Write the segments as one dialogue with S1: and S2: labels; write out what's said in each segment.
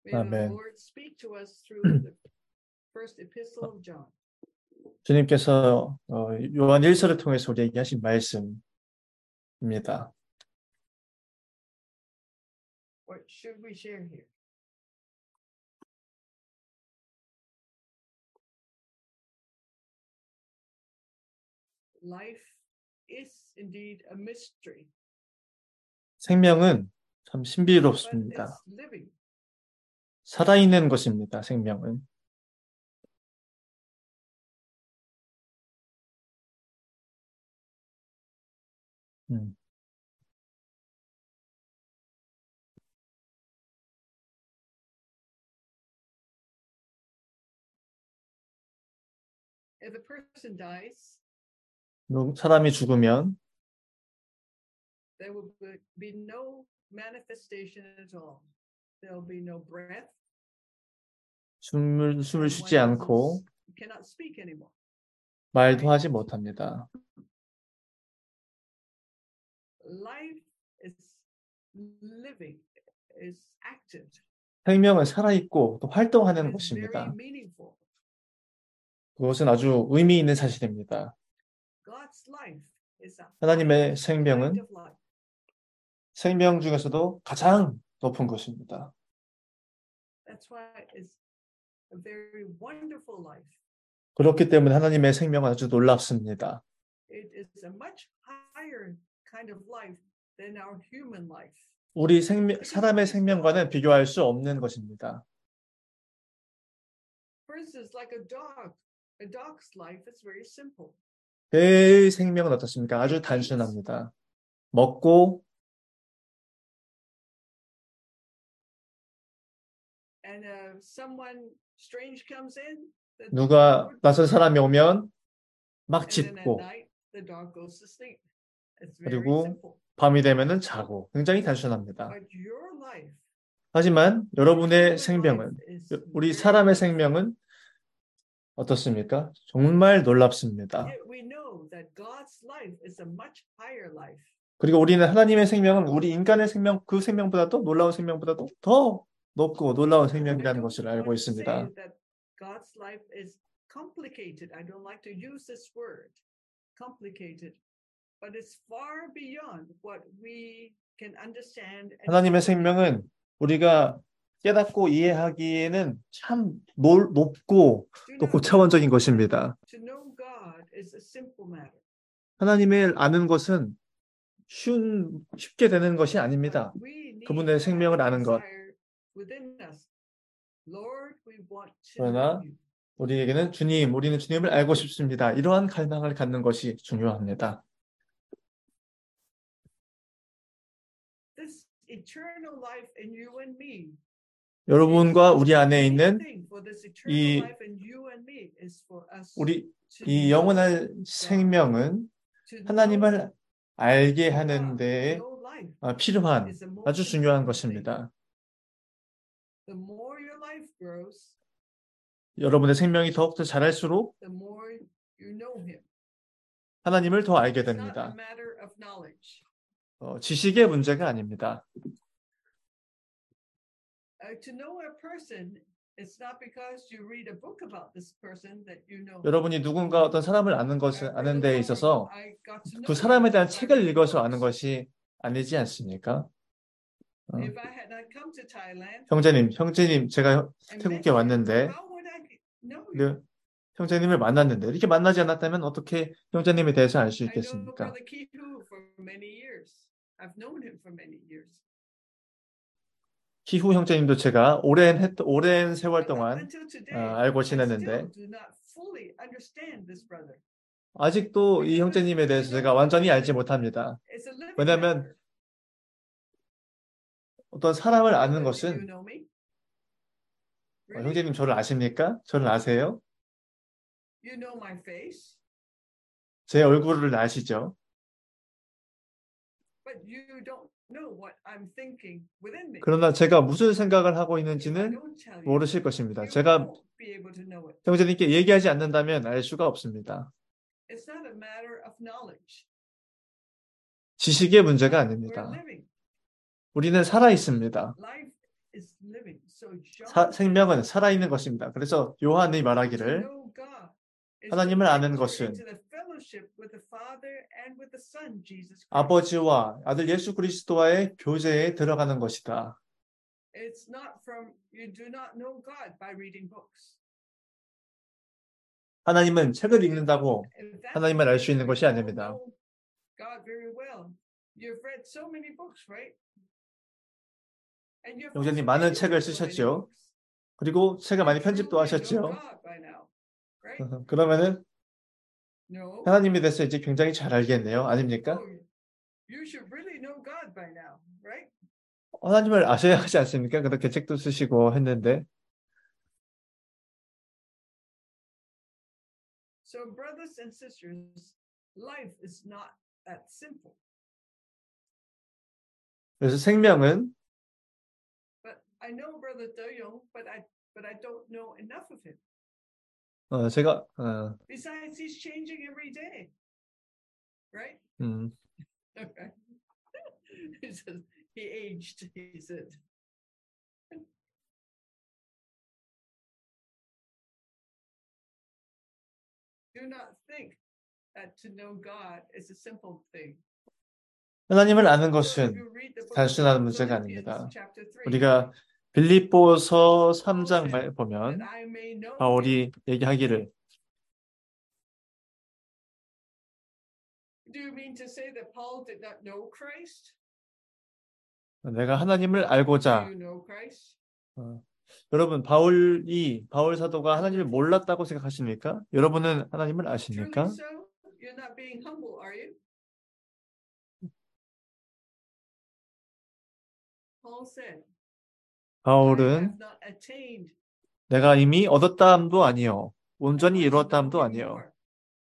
S1: 아멘. 주님께서 요한 1서를 통해서 우리에게 하신 말씀입니다.
S2: What should we share here? Life is indeed a mystery.
S1: 생명은 참 신비롭습니다. 살아있는 것입니다. 생명은.
S2: If a person dies,
S1: 사람이 죽으면
S2: there will be no manifestation at all. There will be no breath.
S1: 숨을 쉬지 않고
S2: cannot speak anymore.
S1: 말도 하지 못합니다.
S2: Life is living, is active.
S1: 생명은 살아있고 또 활동하는 것입니다. 그것은 아주 의미 있는 사실입니다. 하나님의 생명은 생명 중에서도 가장 높은 것입니다. 그렇기 때문에 하나님의 생명은 아주 놀랍습니다. 우리 사람의 생명과는 비교할 수 없는 것입니다. 개의 생명은 어떻습니까? 아주 단순합니다. 먹고 누가 낯선 사람이 오면 막 짖고 그리고 밤이 되면은 자고 굉장히 단순합니다. 하지만 여러분의 생명은, 우리 사람의 생명은 어떻습니까? 정말 놀랍습니다. 그리고 우리는 하나님의 생명은 우리 인간의 생명, 그 생명보다도 놀라운 생명보다도 더 높고 놀라운 생명이라는 것을 알고 있습니다. 하나님의 생명은 우리가 깨닫고 이해하기에는 참 높고 또 고차원적인 것입니다. 하나님을 아는 것은 쉽게 되는 것이 아닙니다. 그분의 생명을 아는 것. 그러나 우리에게는 우리는 주님을 알고 싶습니다. 이러한 갈망을 갖는 것이 중요합니다. 여러분과 우리 안에 있는 이 영원한 생명은 하나님을 알게 하는 데 필요한 아주 중요한 것입니다. 여러분의 생명이 더욱더 자랄수록 하나님을 더 알게 됩니다. 지식의 문제가 아닙니다. 여러분이 누군가 어떤 사람을 아는 데 있어서 그 사람에 대한 책을 읽어서 아는 것이 아니지 않습니까? 형제님, 제가 태국에 왔는데 형제님을 만났는데 이렇게 만나지 않았다면 어떻게 형제님에 대해서 알 수 있겠습니까? 키후 형제님도 제가 오랜 세월 동안 알고 지냈는데 아직도 이 형제님에 대해서 제가 완전히 알지 못합니다. 왜냐하면 어떤 사람을 아는 것은 형제님 저를 아십니까? 저를 아세요? 제 얼굴을 아시죠? 그러나 제가 무슨 생각을 하고 있는지는 모르실 것입니다. 제가 형제님께 얘기하지 않는다면 알 수가 없습니다. 지식의 문제가 아닙니다. 우리는 살아 있습니다.
S2: So John
S1: 생명은 살아있는 것입니다. 그래서 요한이
S2: to
S1: 말하기를
S2: know God is to
S1: 하나님을 아는
S2: enter
S1: 것은
S2: into the fellowship with the Father and with the Son, Jesus Christ.
S1: 아버지와 아들 예수 그리스도와의 교제에 들어가는 것이다.
S2: It's not from, you do not know God by reading books.
S1: 하나님은 책을 읽는다고
S2: If that's
S1: 하나님을
S2: the
S1: 알 수
S2: case,
S1: 있는
S2: we
S1: 것이
S2: all
S1: 아닙니다.
S2: know God very well. You've read so many books, right? And you've also
S1: 형제님 많은 책을
S2: edited so many
S1: 쓰셨죠.
S2: books.
S1: 그리고 책을
S2: You
S1: 많이 편집도
S2: truly know
S1: 하셨죠.
S2: God by now, right?
S1: 그러면은
S2: No.
S1: 하나님에 대해서 이제 굉장히 잘 알겠네요. 아닙니까?
S2: Oh, you should really know God by now, right?
S1: 하나님을 아셔야 하지 않습니까? 그렇게 책도 쓰시고 했는데.
S2: So brothers and sisters, life is not that simple.
S1: 그래서 생명은
S2: But I know Brother Do-young, but I don't know enough of him.
S1: 제가
S2: Besides, he's changing every day, right? Okay. He says he aged. He said. Do not think that to know God is a simple thing.
S1: 하나님을 아는
S2: So if
S1: 것은
S2: you read the book
S1: 단순한
S2: of
S1: 문제가
S2: Philippians,
S1: 아닙니다.
S2: chapter 3,
S1: 우리가 빌립보서
S2: Paul
S1: 3장
S2: said that
S1: 보면
S2: I may know him.
S1: 바울이 얘기하기를
S2: Do you mean to say that Paul did not know Christ?
S1: 내가 하나님을
S2: Do
S1: 알고자
S2: you know Christ?
S1: 여러분 바울 사도가 하나님을 몰랐다고 생각하십니까? 여러분은 하나님을 아십니까?
S2: Truly so? You're not being humble, are you? Paul said, I
S1: 바울은
S2: have not attained.
S1: 내가 이미 얻었다함도 아니요 온전히
S2: I want to know
S1: 이루었다함도
S2: him
S1: 아니요
S2: more.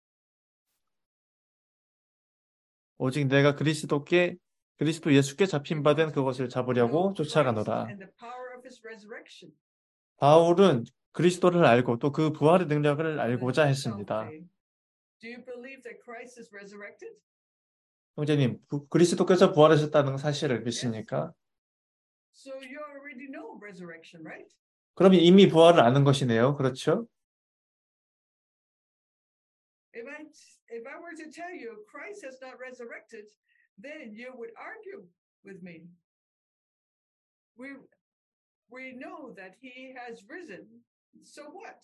S1: 오직 내가 그리스도 예수께 잡힌 바 된 그것을 잡으려고
S2: Know Christ
S1: 쫓아가노라.
S2: and the power of his resurrection.
S1: 바울은 그리스도를 알고 또 그 부활의 능력을 알고자
S2: The
S1: 했습니다.
S2: faith. Do you believe that Christ is resurrected?
S1: 형제님, 그리스도께서 부활하셨다는 사실을 믿습니까?
S2: So you already know resurrection, right?
S1: 그럼 이미 부활을 아는 것이네요. 그렇죠?
S2: If I were to tell you Christ has not resurrected, then you would argue with me. We know that he has risen. So what?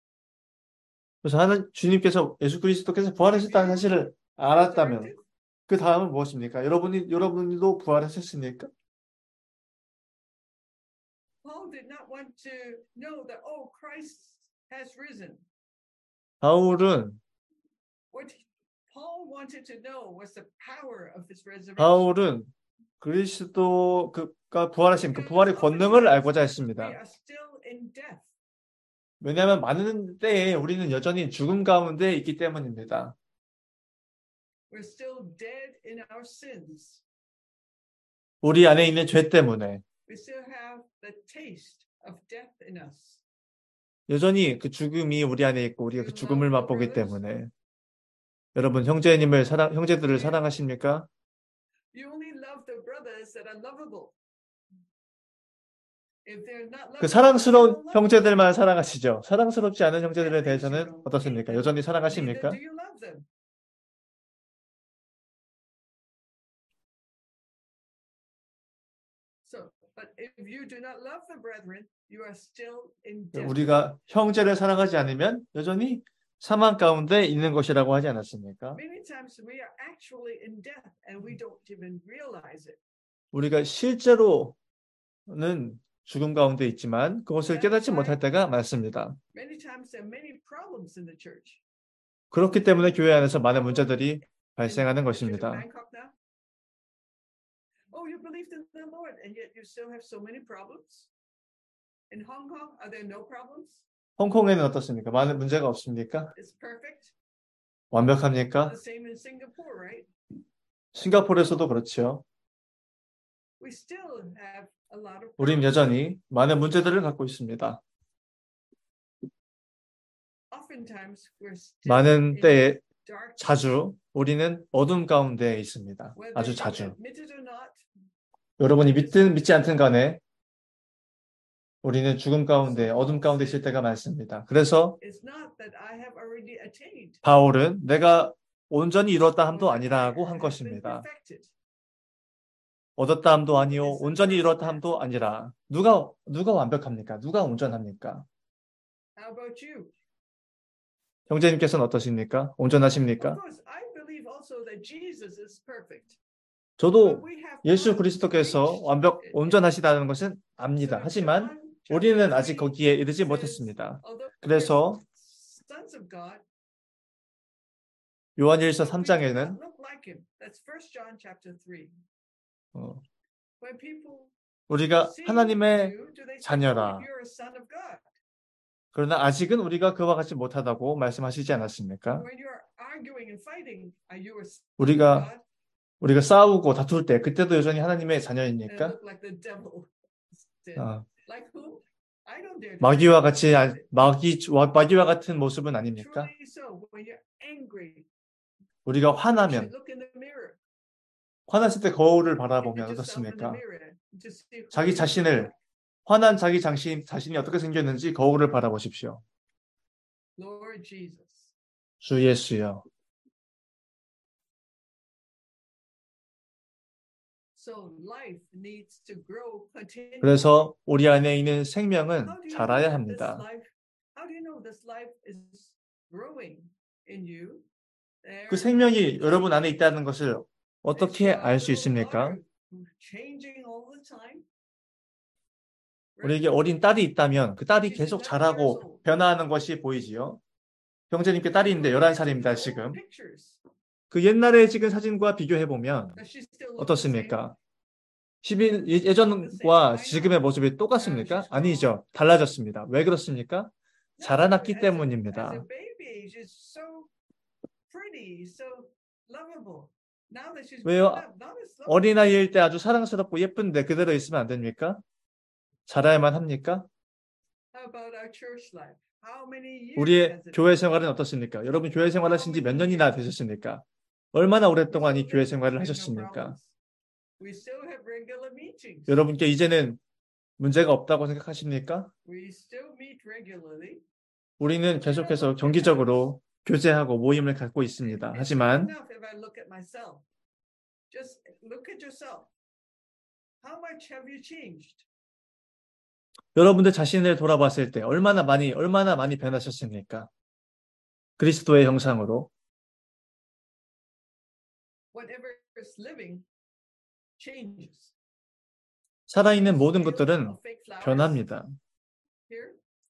S1: 그래서 주님께서 예수 그리스도께서 부활하셨다는 사실을 알았다면 그 다음은 무엇입니까? 여러분도 부활하셨습니까?
S2: Paul did not want to know that Christ has risen.
S1: 바울은
S2: What Paul wanted to know was the power of his resurrection.
S1: 바울은 그리스도가 부활하신 그 부활의 권능을 알고자
S2: We
S1: 했습니다.
S2: are still in death.
S1: 왜냐하면 많은 때에 우리는 여전히 죽음 가운데 있기 때문입니다.
S2: We're still dead in our sins.
S1: 우리 안에 있는 죄 때문에
S2: We still have the taste of death in us.
S1: 여전히 그 죽음이 우리 안에 있고 우리가 그 죽음을 맛보기 때문에 여러분 형제들을 사랑하십니까?
S2: You only love the brothers that are lovable. If they're not
S1: 그
S2: lovable,
S1: 사랑스러운
S2: you don't love them.
S1: 형제들만 사랑하시죠. 사랑스럽지 않은 형제들에 대해서는 어떻습니까? 여전히
S2: Neither
S1: 사랑하십니까?
S2: do you love them. So, but if you do not love the brethren, you are still in death.
S1: 우리가 형제를 사랑하지 않으면 여전히 사망 가운데 있는 것이라고 하지 않았습니까?
S2: Many times we are actually in death and we don't even realize it.
S1: 우리가 실제로는 죽음 가운데 있지만 그것을 깨닫지 못할 때가 많습니다.
S2: Many times there are many problems in the church.
S1: 그렇기 때문에 교회 안에서 많은 문제들이 발생하는
S2: In the church of
S1: 것입니다.
S2: Bangkok now? Oh, you believed in the Lord and yet you still have so many problems? In Hong Kong, are there no problems?
S1: 홍콩에는 어떻습니까? 많은 문제가 없습니까?
S2: It's perfect.
S1: 완벽합니까?
S2: The same in Singapore, right?
S1: 싱가포르에서도 그렇죠.
S2: We still have a lot of
S1: 우린
S2: problems.
S1: 여전히 많은 문제들을 갖고 있습니다.
S2: Oftentimes we're still
S1: 많은
S2: in
S1: 때에
S2: dark.
S1: 자주 우리는 어둠 가운데 있습니다.
S2: Whether
S1: 아주
S2: you
S1: 자주.
S2: admit it or not,
S1: 여러분이 믿든 믿지 않든 간에 우리는 죽음 가운데, 어둠 가운데 있을 때가 많습니다. 그래서
S2: It's not that I have already attained,
S1: 바울은 내가 온전히 이뤘다 함도
S2: or that I
S1: 아니라고 한
S2: have been
S1: 것입니다.
S2: perfected.
S1: 얻었다 함도 아니요, 온전히 이뤘다 함도 아니라. 누가 완벽합니까? 누가 온전합니까?
S2: How about you?
S1: 형제님께서는 어떠십니까?
S2: Of
S1: 온전하십니까?
S2: course, I believe also that Jesus is perfect. But
S1: 저도
S2: we have
S1: 예수
S2: not
S1: 그리스도께서
S2: reached it.
S1: 온전하시다는 것은 압니다.
S2: So
S1: 하지만
S2: John
S1: 우리는
S2: chapter
S1: 아직
S2: 3
S1: 거기에 이르지
S2: says,
S1: 못했습니다.
S2: although we are
S1: 그래서
S2: sons of God,
S1: 요한일서
S2: but we do
S1: 3장에는
S2: not look like him. That's 1 John chapter 3. When people
S1: 우리가
S2: see
S1: 하나님의
S2: you, do they say,
S1: 자녀라.
S2: oh, you're a son of God?
S1: 그러나 아직은 우리가 그와 같이 못하다고 말씀하시지 않았습니까?
S2: When you're arguing and fighting, are you a son of
S1: 우리가
S2: God?
S1: 우리가 싸우고 다툴 때 그때도 여전히 하나님의
S2: And
S1: 자녀입니까?
S2: look like the devil did.
S1: 어,
S2: Like whom? I don't dare to
S1: 마귀와
S2: say
S1: 같이
S2: it.
S1: 마귀와 같은 모습은 아닙니까?
S2: Truly so. When you're angry,
S1: 우리가
S2: you should
S1: 화나면
S2: look in the mirror.
S1: 화났을 때 거울을
S2: Look
S1: 바라보면
S2: at yourself in the
S1: 어떻습니까?
S2: mirror to see who
S1: 자기
S2: you
S1: 자신을
S2: are.
S1: 화난 자기 자신이 어떻게 생겼는지 거울을 바라보십시오.
S2: Lord Jesus.
S1: 주 예수여.
S2: So life needs to grow continually.
S1: 그래서 우리 안에 있는 생명은
S2: How do you know
S1: 자라야
S2: that this
S1: 합니다.
S2: life? How do you know this life is growing in you? There
S1: 그 생명이
S2: is
S1: 여러분 안에 있다는 것을
S2: is
S1: 어떻게
S2: your
S1: 알 수
S2: little
S1: 있습니까?
S2: daughter changing all the time? Right?
S1: 우리에게 어린 딸이 있다면 그 딸이
S2: She's
S1: 계속
S2: 11 years
S1: 자라고
S2: old.
S1: 변화하는 것이 보이지요. 형제님께 딸이 있는데 11살입니다,
S2: Old
S1: 지금.
S2: pictures.
S1: 그 옛날에 찍은 사진과 비교해보면
S2: Does she still look the same?
S1: 어떻습니까? 예전과 지금의 모습이 똑같습니까? 아니죠. 달라졌습니다. 왜 그렇습니까?
S2: No,
S1: 자라났기
S2: as a
S1: 때문입니다.
S2: baby, she's so pretty, so lovable. Now that she's
S1: 왜요?
S2: grown up, not as lovable.
S1: 어린아이일 때 아주 사랑스럽고 예쁜데 그대로 있으면 안 됩니까? 자라야만 합니까?
S2: How about our church life? How many years
S1: 우리의
S2: has it
S1: 교회
S2: been?
S1: 생활은 어떻습니까? 여러분 교회 생활하신 지 몇 년이나 되셨습니까? 얼마나 오랫동안 이 교회 생활을 하셨습니까?
S2: We still have regular meetings.
S1: 여러분께 이제는 문제가 없다고 생각하십니까?
S2: We still meet regularly.
S1: 우리는 계속해서 정기적으로 교제하고 모임을 갖고 있습니다.
S2: It's not
S1: 하지만
S2: enough if I look at myself. Just look at yourself. How much have you changed?
S1: 여러분들 자신을 돌아봤을 때 얼마나 많이 변하셨습니까? 그리스도의 형상으로.
S2: Whatever is living changes.
S1: 살아있는 모든
S2: Fields
S1: 것들은
S2: of fake flowers
S1: 변합니다.
S2: here.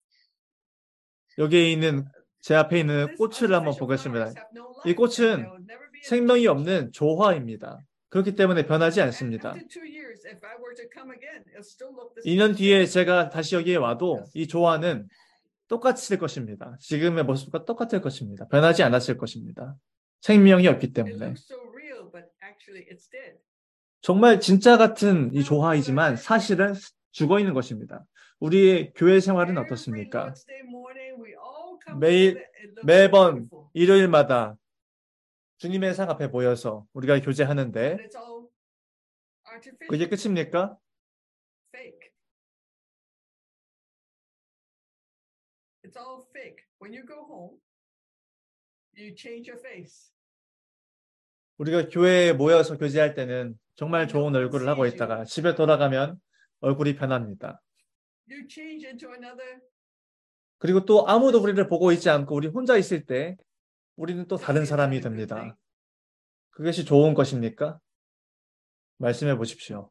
S1: 여기에 있는 제 앞에 있는
S2: These
S1: 꽃을 한번
S2: artificial
S1: 보겠습니다.
S2: flowers have no
S1: 이
S2: life and
S1: 꽃은
S2: they will never be
S1: 생명이
S2: changed.
S1: 없는 조화입니다. 그렇기 때문에 변하지 않습니다.
S2: After 2 years, if I were to come again, it'll still look the
S1: 2년
S2: same.
S1: 뒤에 제가 다시 여기에 와도 이 조화는 똑같을 것입니다. 지금의 모습과 똑같을 것입니다. 변하지 않았을 것입니다. 생명이 없기
S2: It
S1: 때문에.
S2: looks so real, but actually it's dead.
S1: 정말 진짜 같은 이 조화이지만 사실은 죽어 있는 것입니다. 우리의 교회 생활은
S2: Every
S1: 어떻습니까?
S2: Lord's Day morning, we all come
S1: 매일,
S2: together. It looks
S1: 매번
S2: beautiful.
S1: 일요일마다 주님의 상 앞에 모여서 우리가 교제하는데
S2: But it's all artificial,
S1: 그게 끝입니까?
S2: fake. It's all fake. When you go home, you change your face.
S1: 우리가 교회에 모여서 교제할 때는 정말 좋은 얼굴을 하고 있다가 집에 돌아가면 얼굴이 변합니다.
S2: You change into another.
S1: 그리고 또 아무도 우리를 보고 있지 않고 우리 혼자 있을 때 우리는 또 다른 사람이 됩니다. 그것이 좋은 것입니까? 말씀해 보십시오.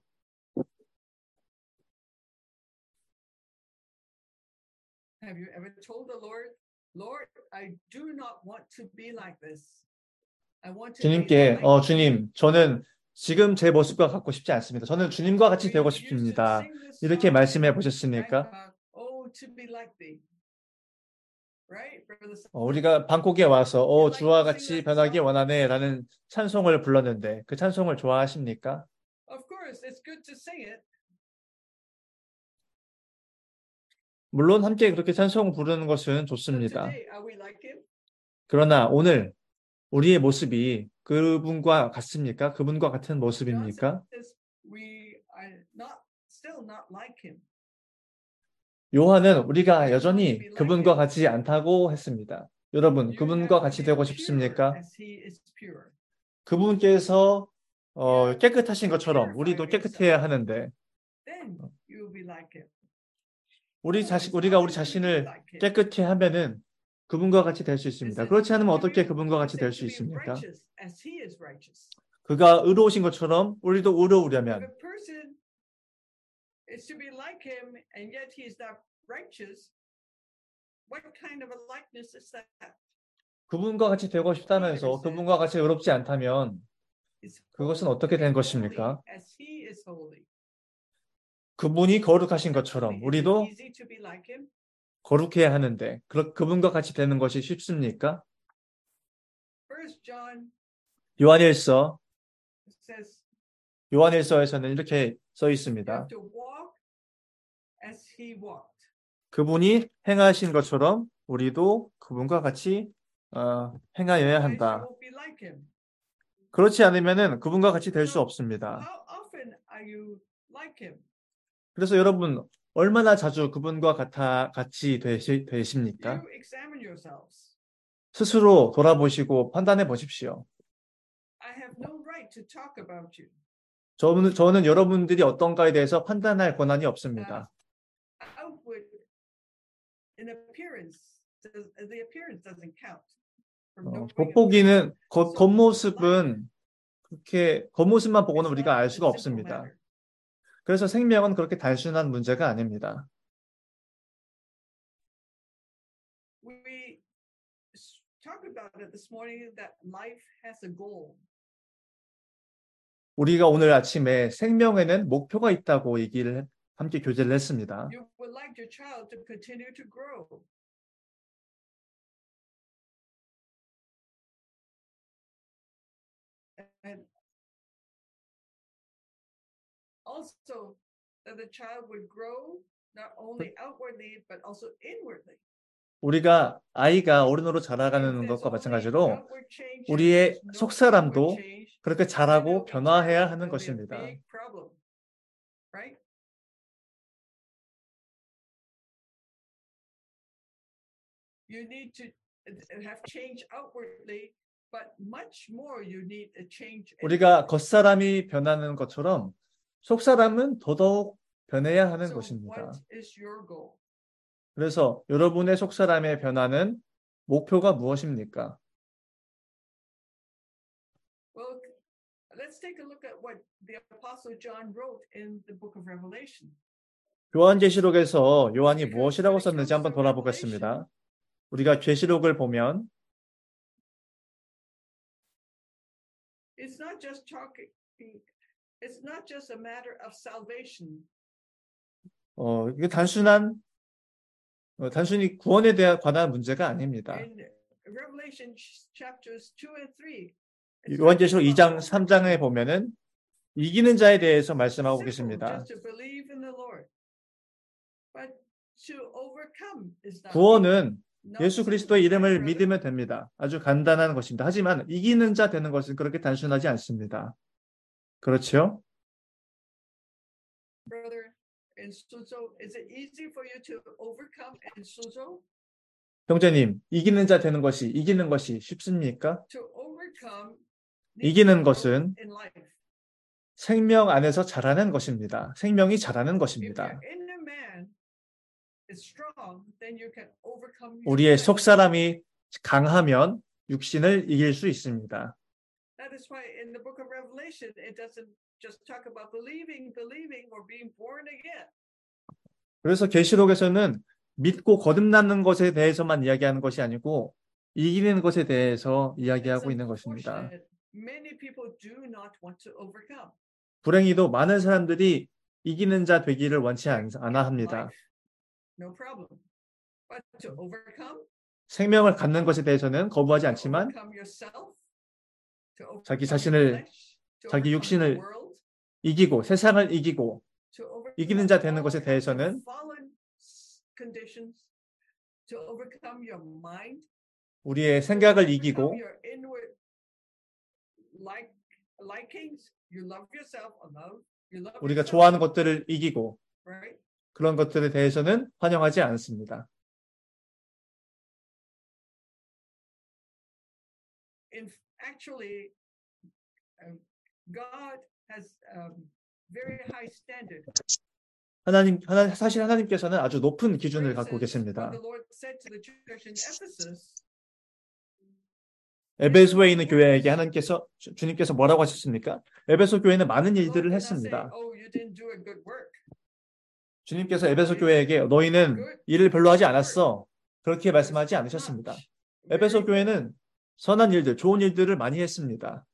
S2: Have you ever told the Lord, Lord, I do not want to be like this. I want to be
S1: 주님께
S2: like you."
S1: 주님, 저는 지금 제 모습과 갖고 싶지 않습니다. 저는 주님과 같이 되고 싶습니다. 이렇게 말씀해 보셨습니까?
S2: Oh, to be like thee. Right?
S1: 우리가 방콕에 와서 주와 같이 변하기 원하네 라는 찬송을 불렀는데 그 찬송을 좋아하십니까?
S2: Of course, it's good to sing it.
S1: 물론 함께 그렇게 찬송 부르는 것은
S2: But
S1: 좋습니다.
S2: today, are we like him?
S1: 그러나 오늘 우리의 모습이 그분과 같습니까? 그분과 같은
S2: God
S1: 모습입니까?
S2: says we are not still not like him.
S1: 요한은 우리가 여전히 그분과 같이 않다고 했습니다. 여러분,
S2: You
S1: 그분과
S2: have to
S1: 같이
S2: be
S1: 되고
S2: pure
S1: 싶습니까?
S2: as he is pure.
S1: 그분께서
S2: Yeah,
S1: 깨끗하신
S2: to
S1: 것처럼
S2: purify
S1: 우리도
S2: yourself.
S1: 깨끗해야 하는데
S2: Then you will be like him.
S1: 우리가 우리 자신을 깨끗게 하면은 그분과 같이 될 수 있습니다. 그렇지 않으면 어떻게 그분과 같이 될 수 있습니까?
S2: As he is righteous.
S1: 그가 의로우신 것처럼 우리도
S2: If
S1: 의로우려면
S2: a person is to be like him and yet he is not righteous, what kind of a likeness is that?
S1: 그분과 같이 되고 싶다면서 그분과 같이 의롭지 않다면
S2: It's
S1: 그것은
S2: holy,
S1: 어떻게 된
S2: holy
S1: 것입니까?
S2: as he is holy.
S1: 그분이 거룩하신 것처럼
S2: Is it
S1: 우리도
S2: easy to be like him?
S1: 거룩해야 하는데 그분과 같이 되는 것이 쉽습니까?
S2: First John
S1: 요한일서
S2: says
S1: 요한일서에서는 이렇게 써
S2: you
S1: 있습니다.
S2: have to walk as he walked.
S1: 그분이 행하신 것처럼 우리도 그분과 같이 행하여야
S2: Otherwise, you
S1: 한다.
S2: won't be like him.
S1: 그렇지 않으면은 그분과 같이 될 수 없습니다.
S2: How often are you like him?
S1: 그래서 여러분 얼마나 자주 그분과 같이 되십니까?
S2: You examine yourselves.
S1: 스스로 돌아보시고 판단해 보십시오.
S2: I have no right to talk about you.
S1: 저는 여러분들이 어떤가에 대해서 판단할 권한이 없습니다.
S2: Outward in appearance, the appearance doesn't count. From knowing a
S1: 겉보기는
S2: person.
S1: 겉모습은 그렇게 겉모습만 보고는
S2: It's
S1: 우리가
S2: not
S1: 알
S2: a
S1: 수가
S2: simple
S1: 없습니다.
S2: matter.
S1: 그래서 생명은 그렇게 단순한 문제가 아닙니다.
S2: We talked about it this morning that life has a goal.
S1: 우리가 오늘 아침에 생명에는 목표가 있다고 함께 교제를 했습니다.
S2: You would like your child to continue to grow. And also that the child would grow not only outwardly but also inwardly.
S1: 우리가 아이가 어른으로
S2: If
S1: 자라가는
S2: there's
S1: 것과
S2: only
S1: 마찬가지로
S2: outward change and
S1: 우리의
S2: there's no
S1: 속사람도
S2: inward change,
S1: 그렇게
S2: then it
S1: 자라고
S2: will be
S1: 변화해야
S2: terrible.
S1: 하는
S2: It'll be a
S1: 것입니다.
S2: big problem, right? You need to have change outwardly, but much more you need a change.
S1: 우리가 겉사람이 변하는 것처럼 속사람은 더더욱 변해야 하는
S2: So
S1: 것입니다.
S2: what is your goal?
S1: 그래서 여러분의 속사람의 변화는 목표가 무엇입니까?
S2: Well, let's take a look at what the Apostle John wrote in the book of Revelation.
S1: 요한계시록에서 요한이 무엇이라고 썼는지 한번 돌아보겠습니다. 우리가 계시록을 보면
S2: It's not just talking. It's not just a matter of salvation.
S1: 이게 단순히 구원에 관한 문제가 아닙니다.
S2: In Revelation chapters 2 and 3.
S1: 요한계시록 2장, 3장에 보면은 이기는 자에 대해서 말씀하고 계십니다.
S2: Just to believe in the Lord. But to overcome is not
S1: 구원은
S2: not
S1: 예수
S2: simple,
S1: 그리스도의
S2: my
S1: 이름을
S2: brother.
S1: 믿으면 됩니다. 아주 간단한 것입니다. 하지만 이기는 자 되는 것은 그렇게 단순하지 않습니다. 그렇죠?
S2: Brother, in Suzhou, is it easy for you to overcome in Suzhou?
S1: 형제님, 이기는 것이 쉽습니까?
S2: To overcome
S1: 이기는
S2: needs
S1: 것은
S2: growth in life.
S1: 생명 안에서 자라는 것입니다. 생명이 자라는
S2: If
S1: 것입니다.
S2: your inner man is strong, then you can overcome your
S1: 우리의
S2: flesh.
S1: 속사람이 강하면 육신을 이길 수 있습니다.
S2: That is why in the book of Revelation, it doesn't just talk about believing or being born again.
S1: 그래서 계시록에서는 믿고 거듭나는 것에 대해서만 이야기하는 것이 아니고 이기는 것에 대해서 이야기하고 있는 것입니다.
S2: Unfortunate, many people do not want to overcome.
S1: 불행히도 많은 사람들이 이기는 자 되기를 원치 않아 합니다.
S2: No problem. But to overcome,
S1: 생명을 갖는 것에 대해서는 거부하지
S2: to
S1: 않지만
S2: overcome yourself, to overcome
S1: 자기
S2: your
S1: 자신을,
S2: flesh, to
S1: 자기
S2: overcome
S1: 육신을
S2: the world,
S1: 이기고 세상을 이기고
S2: to overcome
S1: 이기는 자 되는 것에
S2: all kinds of
S1: 대해서는
S2: fallen conditions, to overcome your mind,
S1: 우리의
S2: to
S1: 생각을
S2: overcome
S1: 이기고
S2: your inward likings. You love yourself enough. You love
S1: 우리가
S2: yourself,
S1: 좋아하는 것들을 이기고
S2: right?
S1: 그런 것들에 대해서는 환영하지 않습니다.
S2: Actually, God has very high standard.
S1: 사실 하나님께서는 아주 높은
S2: For
S1: 기준을 갖고
S2: instance, when
S1: 계십니다.
S2: the Lord said to the church in Ephesus,
S1: 에베소에 있는 교회에게 주님께서 뭐라고 하셨습니까? 에베소 교회는 많은
S2: the Lord
S1: 일들을
S2: did not say,
S1: 했습니다.
S2: "Oh, you didn't do a good work."
S1: 주님께서 에베소 교회에게 너희는 일을 별로 하지 않았어. 그렇게 말씀하지 않으셨습니다.
S2: Much,
S1: 에베소
S2: very good.
S1: 교회는 선한 일들, 좋은 일들을 많이 했습니다.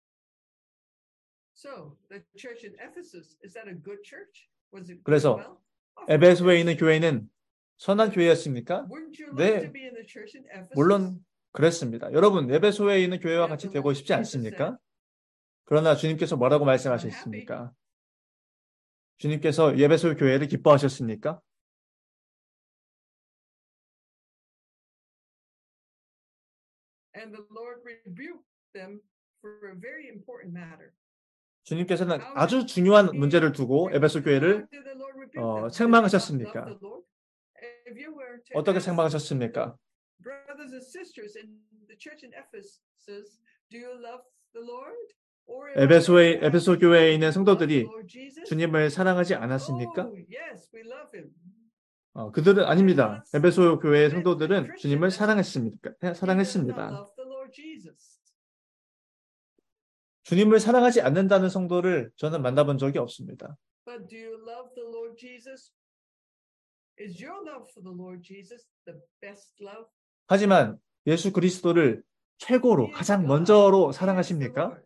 S2: So the church in Ephesus, is that a good church? Was it doing
S1: 그래서
S2: well? Of
S1: 에베소에
S2: course.
S1: 있는 교회는 선한 교회였습니까?
S2: Wouldn't you
S1: 네,
S2: love to be in the church in Ephesus?
S1: 물론 그랬습니다. 여러분, 에베소에 있는 교회와
S2: Yet
S1: 같이
S2: the
S1: 되고
S2: Lord
S1: 싶지
S2: Jesus said,
S1: 않습니까? 그러나 주님께서 뭐라고
S2: not happy.
S1: 말씀하셨습니까? 주님께서 에베소 교회를 기뻐하셨습니까?
S2: And the Lord rebuked them for a very important matter.
S1: 주님께서는
S2: How
S1: 아주
S2: did
S1: 중요한
S2: he
S1: 문제를 두고
S2: rebuke
S1: 에베소
S2: them?
S1: 교회를
S2: How did the Lord rebuke them? Did they not
S1: 책망하셨습니까?
S2: love the Lord? If you were to
S1: 어떻게
S2: ask
S1: 책망하셨습니까?
S2: brothers and sisters in the church in Ephesus, do you love the Lord? Or if
S1: 에베소 교회에 있는
S2: do you love the
S1: 성도들이
S2: Lord Jesus?
S1: 주님을 사랑하지 않았습니까?
S2: Oh, yes, we love him.
S1: 그들은 아닙니다. 에베소 교회의
S2: Let the
S1: 성도들은
S2: Christian
S1: 주님을
S2: that he does not
S1: 사랑했습니다.
S2: love the Lord Jesus.
S1: 주님을 사랑하지 않는다는 성도를 저는 만나본 적이 없습니다.
S2: But do you love the Lord Jesus? Is your love for the Lord Jesus the best love?
S1: 하지만 예수 그리스도를 최고로
S2: He is
S1: 가장
S2: God.
S1: 먼저로
S2: He is the
S1: 사랑하십니까?
S2: Lord.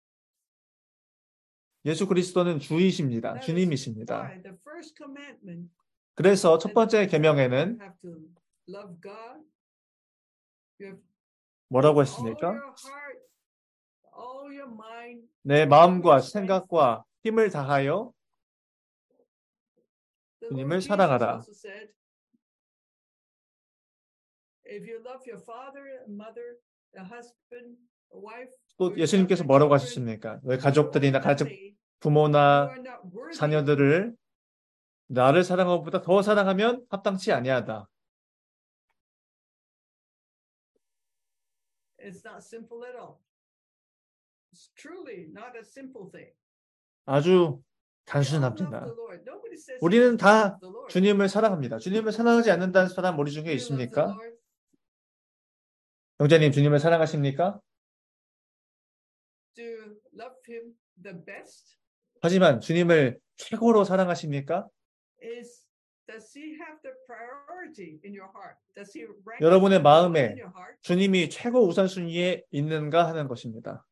S1: 예수 그리스도는 주이십니다.
S2: That is
S1: 주님이십니다.
S2: why the first commandment
S1: 그래서 첫
S2: and
S1: 번째
S2: you
S1: 계명에는
S2: have to love God. You have
S1: 뭐라고
S2: all
S1: 했습니까?
S2: your heart, all your mind,
S1: 내 마음과 생각과 힘을 다하여
S2: the
S1: 주님을
S2: Lord Jesus
S1: 사랑하라.
S2: also said, if you love your father and mother, the husband, the wife,
S1: 또 예수님께서 뭐라고 하셨습니까? 왜 가족들이나
S2: you
S1: 부모나
S2: are not worthy.
S1: 자녀들을 나를 사랑하는 것보다 더 사랑하면 합당치 아니하다.
S2: It's not simple at all. It's truly not a simple thing.
S1: 아주
S2: We all love
S1: 단순합니다.
S2: the Lord. Nobody says he
S1: 우리는
S2: doesn't
S1: 다
S2: love the Lord.
S1: 주님을 사랑합니다. 주님을 사랑하지 않는다는 사람 우리 중에
S2: Do you love the
S1: 있습니까?
S2: Lord?
S1: 형제님 주님을 사랑하십니까?
S2: Do you love him the best?
S1: 하지만 주님을 최고로 사랑하십니까?
S2: Does he have the priority in your heart? Does he rank
S1: 여러분의
S2: number one
S1: 마음에
S2: in your heart?
S1: 주님이 최고 우선순위에 있는가 하는 것입니다.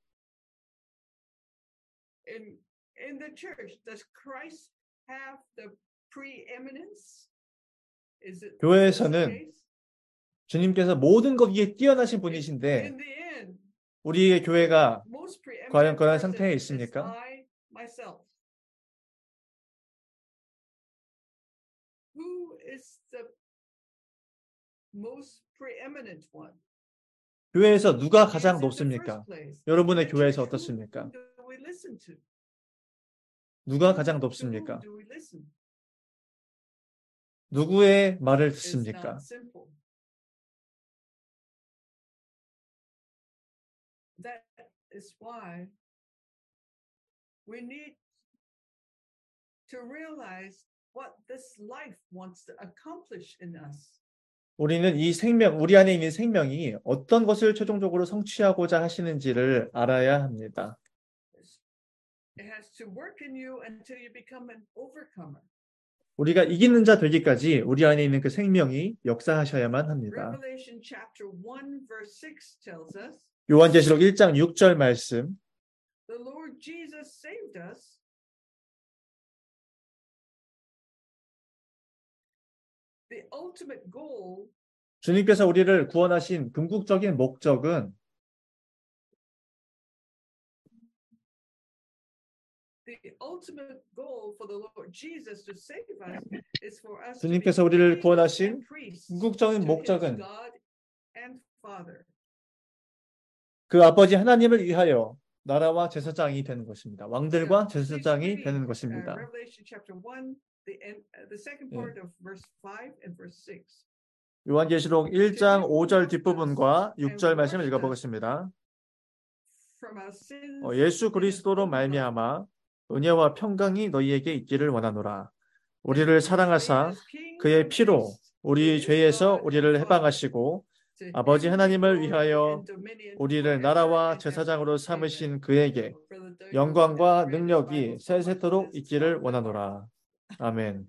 S2: In the church, does Christ have the preeminence? Is it
S1: 교회에서는
S2: the case?
S1: 주님께서 모든 것 위에 뛰어나신
S2: In
S1: 분이신데
S2: the end,
S1: 우리의 교회가
S2: most
S1: 과연
S2: preeminent
S1: 그런
S2: person
S1: 상태에
S2: is
S1: 있습니까?
S2: I myself. Who is the most preeminent one?
S1: 교회에서 누가
S2: Is
S1: 가장
S2: in the
S1: 높습니까?
S2: first place.
S1: 여러분의
S2: In the church,
S1: 교회에서
S2: who
S1: 어떻습니까?
S2: do we listen to?
S1: 누가 가장
S2: To whom
S1: 높습니까?
S2: do we listen?
S1: 누구의 말을
S2: It's
S1: 듣습니까?
S2: not simple. That is why we need to realize what this life wants to accomplish in us.
S1: 우리는 우리 안에 있는 생명이 어떤 것을 최종적으로 성취하고자 하시는지를 알아야 합니다.
S2: It has to work in you until you become an overcomer.
S1: 우리가 이기는 자 되기까지 우리 안에 있는 그 생명이 역사하셔야만 합니다.
S2: Revelation chapter 1 verse 6 tells us
S1: 요한계시록 1장 6절 말씀.
S2: the Lord Jesus saved us the ultimate goal
S1: 주님께서 우리를 구원하신 궁극적인 목적은
S2: the ultimate goal for the Lord Jesus to save us is for us to be
S1: 주님께서 우리를
S2: kings
S1: 구원하신
S2: and priests
S1: 궁극적인
S2: to his
S1: 목적은
S2: God and Father.
S1: 그 아버지 하나님을 위하여 나라와 제사장이 되는 것입니다. 왕들과
S2: So please
S1: 제사장이
S2: read,
S1: 되는 것입니다.
S2: Revelation chapter 1 the second
S1: 예.
S2: part of verse 5 and verse 6.
S1: 요한계시록 1장 5절 뒷부분과 6절 말씀을 읽어보겠습니다.
S2: From our sins
S1: 예수
S2: in his
S1: 그리스도로
S2: own blood.
S1: 말미암아 은혜와 평강이 너희에게 있기를 원하노라. 우리를
S2: He has made
S1: 사랑하사
S2: us kings
S1: 그의
S2: and
S1: 피로
S2: priests
S1: 우리
S2: to his
S1: 죄에서
S2: God and
S1: 우리를
S2: Father.
S1: 해방하시고
S2: To him
S1: 아버지
S2: be
S1: 하나님을
S2: glory
S1: 위하여
S2: and dominion
S1: 우리를
S2: forever
S1: 나라와
S2: and
S1: 제사장으로
S2: ever.
S1: 삼으신
S2: Amen.
S1: 그에게
S2: Brother Doyle
S1: 영광과
S2: has read his Bible
S1: 능력이
S2: so much
S1: 세세토록
S2: that it's
S1: 있기를
S2: gone by heart.
S1: 원하노라. 아멘.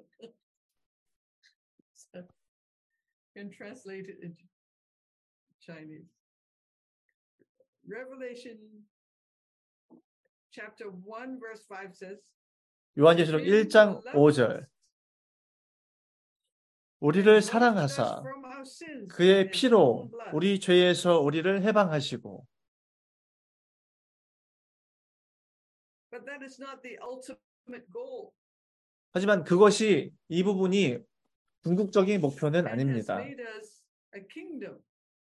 S2: So, can translate it into Chinese. Revelation chapter 1 verse 5 says,
S1: 요한계시록
S2: "Him who
S1: 1장
S2: loved
S1: 5절
S2: us
S1: 우리를
S2: and washed us
S1: 사랑하사
S2: from our sins
S1: 그의
S2: in his own
S1: 피로
S2: blood."
S1: 우리 죄에서 우리를 해방하시고
S2: But that is not the ultimate goal.
S1: 하지만 그것이 이 부분이 궁극적인 목표는
S2: And has
S1: 아닙니다.
S2: made us a kingdom.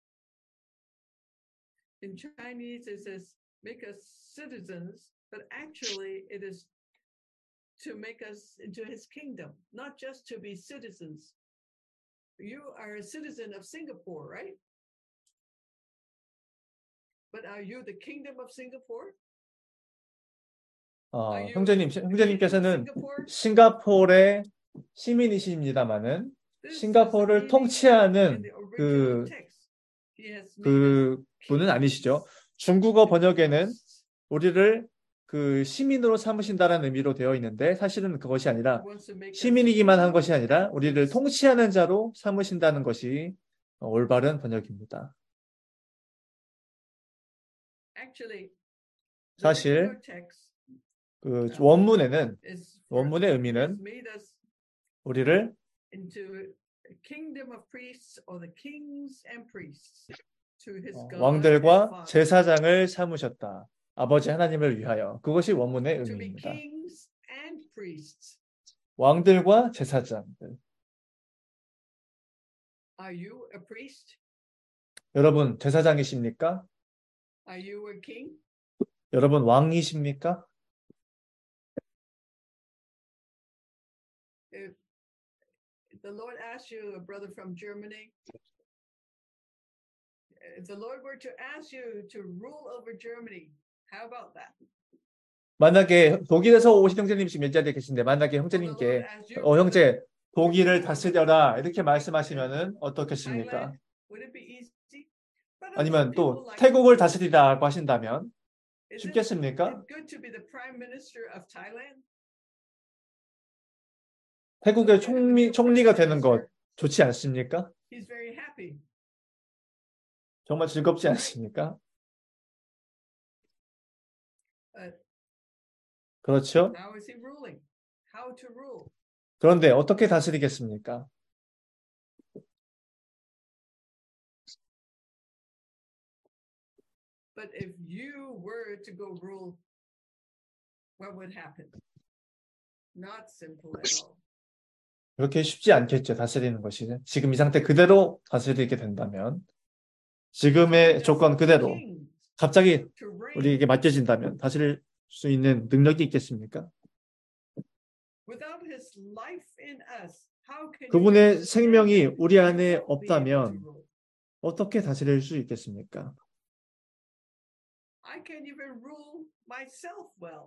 S2: In Chinese it says make us citizens, but actually it is to make us into his kingdom, not just to be citizens. You are a citizen of Singapore, right? But are you the kingdom of Singapore? Are you
S1: 형제님께서는
S2: Singapore?
S1: 싱가포르의 시민이십니다만은
S2: This is
S1: 싱가포르를
S2: the meaning
S1: 통치하는
S2: in the original
S1: 그
S2: text. He has made us
S1: 분은
S2: kings.
S1: 아니시죠. 중국어 번역에는 우리를 그 시민으로 삼으신다라는 의미로 되어 있는데 사실은 그것이 아니라
S2: He wants to make us
S1: 시민이기만 한 것이
S2: kings
S1: 아니라
S2: and
S1: 우리를
S2: priests.
S1: 통치하는 자로 삼으신다는 것이 올바른 번역입니다.
S2: Actually, the
S1: 사실
S2: original text
S1: 그 원문에는
S2: is
S1: 원문의
S2: he has
S1: 의미는
S2: made us
S1: 우리를
S2: into a kingdom of priests or the kings and priests to his God and
S1: 왕들과
S2: Father.
S1: 제사장을 삼으셨다. 아버지 하나님을 위하여. 그것이 원문의
S2: To be
S1: 의미입니다.
S2: kings and priests.
S1: 왕들과 제사장들.
S2: Are you a priest?
S1: 여러분 제사장이십니까?
S2: Are you a king?
S1: 여러분 왕이십니까?
S2: If the Lord asks you, a brother from Germany, if the Lord were to ask you to rule over Germany, how about that?
S1: 만약에 독일에서 오신 형제님 지금 이 자리에 계신데 만약에
S2: Or the Lord
S1: 형제님께
S2: asks you, brother,
S1: 형제 독일을 다스려라 이렇게 말씀하시면은 어떻겠습니까?
S2: Thailand, would it be easy? But a lot of
S1: 아니면
S2: people
S1: 또
S2: like
S1: 태국을 다스리라고 하신다면
S2: Is
S1: 쉽겠습니까?
S2: it good to be the prime minister of Thailand?
S1: 태국의 총리가 되는 것 좋지 않습니까?
S2: He's very happy.
S1: 정말 즐겁지 않습니까? 그렇죠?
S2: How is he ruling? How to rule?
S1: 그런데 어떻게 다스리겠습니까?
S2: But if you were to go rule, what would happen? Not simple at all.
S1: 그렇게 쉽지 않겠죠. 다스리는 것이. 지금 이 상태 그대로 다스리게 된다면 지금의 조건 그대로
S2: Kings
S1: 갑자기
S2: to reign
S1: 우리에게 맡겨진다면 다스릴 수 있는 능력이 있겠습니까?
S2: without his life in us. How can
S1: 그분의
S2: you
S1: 생명이 우리 안에
S2: You won't be able to
S1: 없다면
S2: rule.
S1: 어떻게 다스릴 수 있겠습니까?
S2: I can't even rule myself well.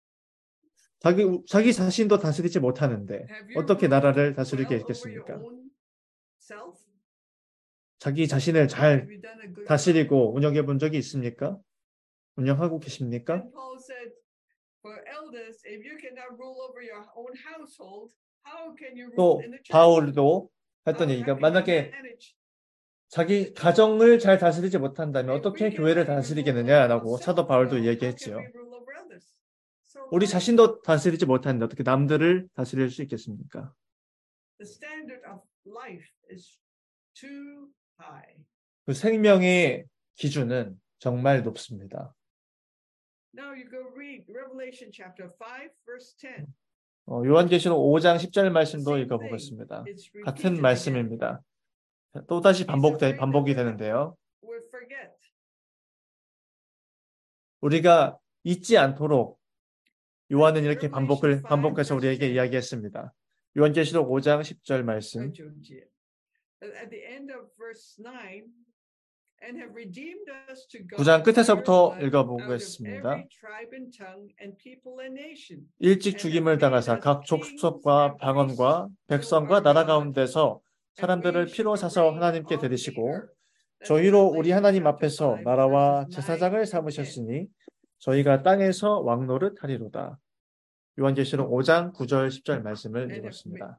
S1: 자기 자신도 다스리지 못하는데
S2: Have you
S1: 어떻게
S2: ruled
S1: 나라를
S2: well
S1: 다스리게
S2: over your
S1: 했겠습니까?
S2: own self?
S1: 자기 자신을
S2: Have
S1: 잘
S2: you done a good job?
S1: 다스리고 운영해 본 적이 있습니까? 운영하고 계십니까?
S2: And Paul said, for elders, if you cannot rule over your own household, how can you rule
S1: 또
S2: in the church?
S1: 바울도
S2: How
S1: 했던 얘기가
S2: can you
S1: 만약에
S2: manage?
S1: 자기 가정을 잘 다스리지 못한다면 어떻게 교회를 다스리겠느냐라고 사도 바울도
S2: How can
S1: 얘기했지요.
S2: we rule over others? So
S1: 우리
S2: life,
S1: 자신도 다스리지 못하는데 어떻게 남들을 다스릴 수 있겠습니까?
S2: the standard of life is too high.
S1: 그 생명의 기준은 정말 높습니다.
S2: Now you go read Revelation chapter 5, verse 10.
S1: 요한계시록 5장 10절 말씀도
S2: Same
S1: 읽어보겠습니다.
S2: thing. It's repeated
S1: 같은
S2: again.
S1: 말씀입니다. 또다시
S2: He's afraid
S1: 반복이
S2: that
S1: 되는데요.
S2: we'll forget.
S1: 우리가 잊지 않도록 요한은 이렇게 반복해서 우리에게 이야기했습니다. 요한계시록 5장 10절 말씀.
S2: At the end of verse 9, and have redeemed us to
S1: 9장
S2: God by their
S1: 끝에서부터
S2: blood out of
S1: 읽어보겠습니다.
S2: every tribe and tongue and people and nation.
S1: 일찍 죽임을 당하사 각 족속과 방언과 백성과 나라 가운데서 사람들을 피로 사서 하나님께 드리시고 저희로 우리 하나님 앞에서 나라와 제사장을 삼으셨으니 저희가 땅에서 왕노릇 하리로다. 요한계시록 5장 9절 10절 말씀을 읽었습니다.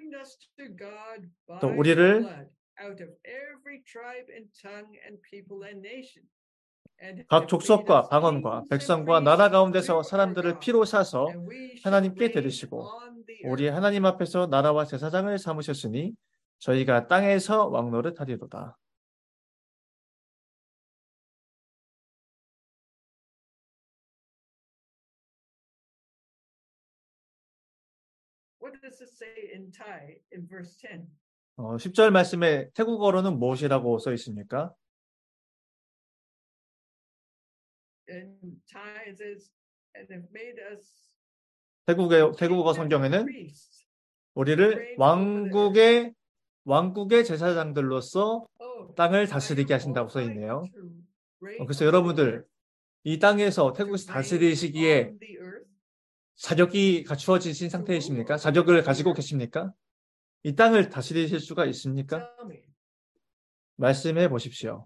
S1: 또 우리를 각 족속과 방언과 백성과 나라 가운데서 사람들을 피로 사서 하나님께 드리시고 우리 하나님 앞에서 나라와 제사장을 삼으셨으니 저희가 땅에서 왕노릇 하리로다.
S2: What does it say in Thai in verse 10?
S1: 10절 말씀에 태국어로는 무엇이라고 써 있습니까?
S2: In Thai it says, and have made us
S1: 태국어 성경에는 우리를 왕국의 제사장들로서 땅을 다스리게 하신다고 써 있네요. 그래서 여러분들 이 땅에서 태국에서 다스리시기에 자격이 갖추어지신 상태이십니까? 자격을 가지고 계십니까? 이 땅을 다스리실 수가 있습니까? 말씀해 보십시오.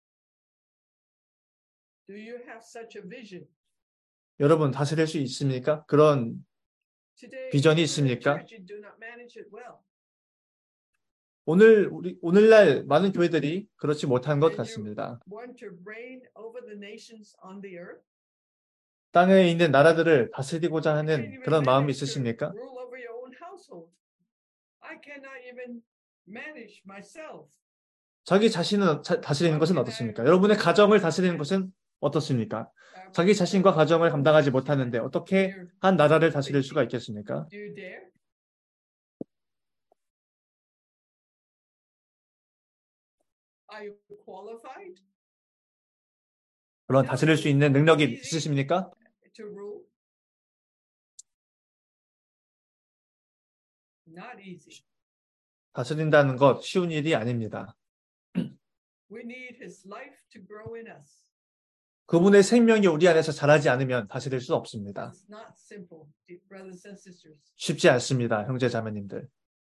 S1: 여러분 다스릴 수 있습니까? 그런 비전이 있습니까? 오늘날 많은 교회들이 그렇지 못한 것 같습니다. 땅에 있는 나라들을 다스리고자 하는 그런 마음이 있으십니까? 자기 자신을 다스리는 것은 어떻습니까? 여러분의 가정을 다스리는 것은 어떻습니까? 자기 자신과 가정을 감당하지 못하는데 어떻게 한 나라를 다스릴 수가 있겠습니까? 그런 다스릴 수 있는 능력이 있으십니까? 다스린다는 것 쉬운 일이 아닙니다. 그분의 생명이 우리 안에서 자라지 않으면 다스릴 수 없습니다. 쉽지 않습니다, 형제 자매님들.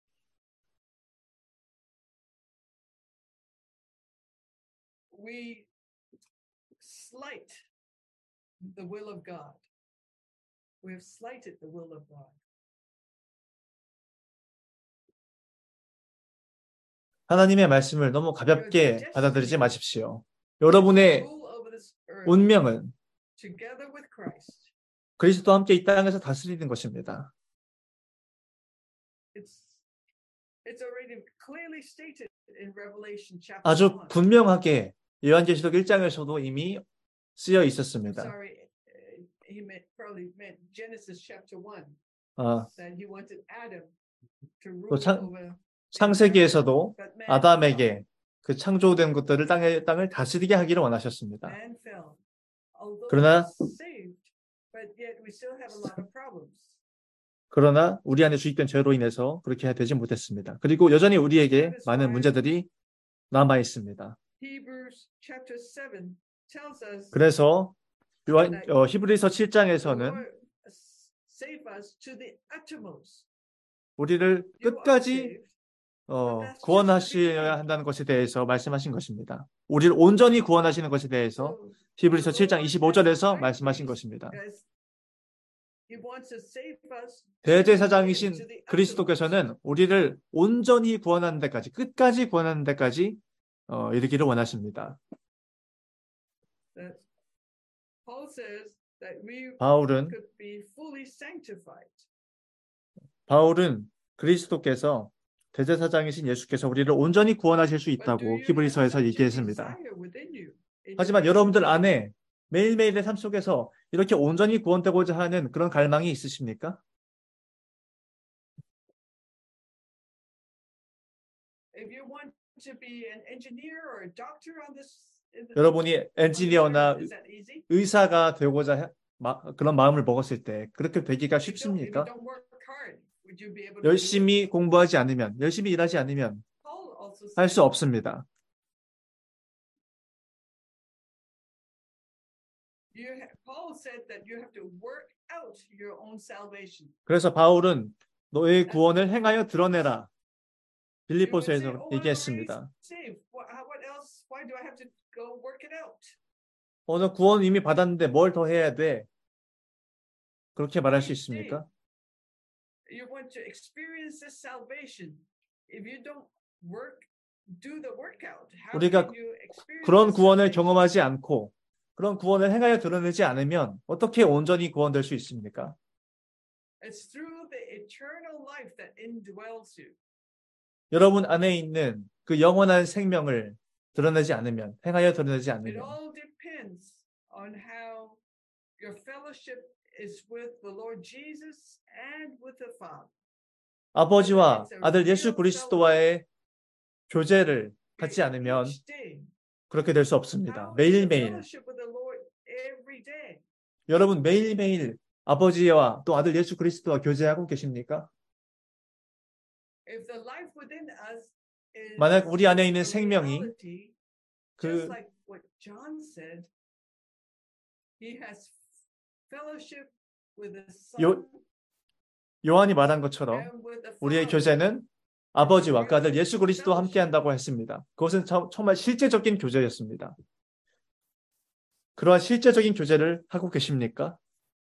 S2: We slight the will of God. We have slighted the will of God.
S1: 하나님의 말씀을 너무 가볍게 받아들이지 마십시오. 여러분의 운명은 그리스도와 함께 이 땅에서 다스리는 것입니다. 아주 분명하게 요한계시록 1장에서도 이미 쓰여 있었습니다. 또 창세기에서도 아담에게 그 창조된 것들을 땅을 다스리게 하기를 원하셨습니다. 그러나 우리 안에 주입된 죄로 인해서 그렇게 되지 못했습니다. 그리고 여전히 우리에게 많은 문제들이 남아 있습니다. 그래서 히브리서 7장에서는 우리를 끝까지 구원하셔야 한다는 것에 대해서 말씀하신 것입니다. 우리를 온전히 구원하시는 것에 대해서 히브리서 7장 25절에서 말씀하신 것입니다. 대제사장이신 그리스도께서는 우리를 온전히 구원하는 데까지, 끝까지 구원하는 데까지 이르기를 원하십니다. 바울은 그리스도께서 대제사장이신 예수께서 우리를 온전히 구원하실 수 있다고 히브리서에서 얘기했습니다. 하지만 여러분들 안에 매일매일의 삶 속에서 이렇게 온전히 구원되고자 하는 그런 갈망이 있으십니까? 여러분이 엔지니어나 의사가 되고자 그런 마음을 먹었을 때 그렇게 되기가
S2: If you
S1: 쉽습니까?
S2: don't work hard, would you be able to do it?
S1: 열심히 공부하지 않으면, 열심히 일하지 않으면
S2: Paul also
S1: 할
S2: said
S1: 수 없습니다.
S2: Paul said that you have to work out your own salvation.
S1: 그래서 바울은 너의 구원을 행하여 드러내라.
S2: You would say,
S1: 빌립보서에서
S2: "Oh, I'm already
S1: 얘기했습니다.
S2: saved. What else? Why do I have to go work it out?"
S1: 너 구원 이미 받았는데 뭘 더 해야 돼? 그렇게 말할 수
S2: Each day,
S1: 있습니까?
S2: you want to experience this salvation. If you don't do the workout, how
S1: 우리가
S2: can you experience
S1: 그런
S2: this
S1: 구원을
S2: salvation?
S1: 경험하지 않고 그런 구원을 행하여 드러내지 않으면 어떻게 온전히 구원될 수 있습니까?
S2: It's through the eternal life that indwells you.
S1: 여러분 안에 있는 그 영원한 생명을 드러내지 않으면, 행하여 드러내지
S2: It
S1: 않으면
S2: all depends on how your fellowship is with the Lord Jesus and with the Father.
S1: 아버지와 아들 예수 그리스도와의 교제를 갖지 않으면
S2: Each day,
S1: 그렇게 될 수 없습니다.
S2: how is your
S1: 매일매일
S2: fellowship with the Lord every day?
S1: 여러분 매일매일 아버지와 또 아들 예수 그리스도와 교제하고 계십니까?
S2: If the life within us is
S1: 만약 우리 안에 있는
S2: a
S1: 생명이
S2: reality,
S1: 그
S2: just like what John said, he has fellowship with the Son
S1: 요한이 말한 것처럼
S2: and with the
S1: 우리의
S2: Father.
S1: 교제는 아버지와 그 아들 예수 그리스도와 함께 한다고 했습니다. 그것은 정말 실제적인 교제였습니다. 그러한 실제적인 교제를 하고 계십니까?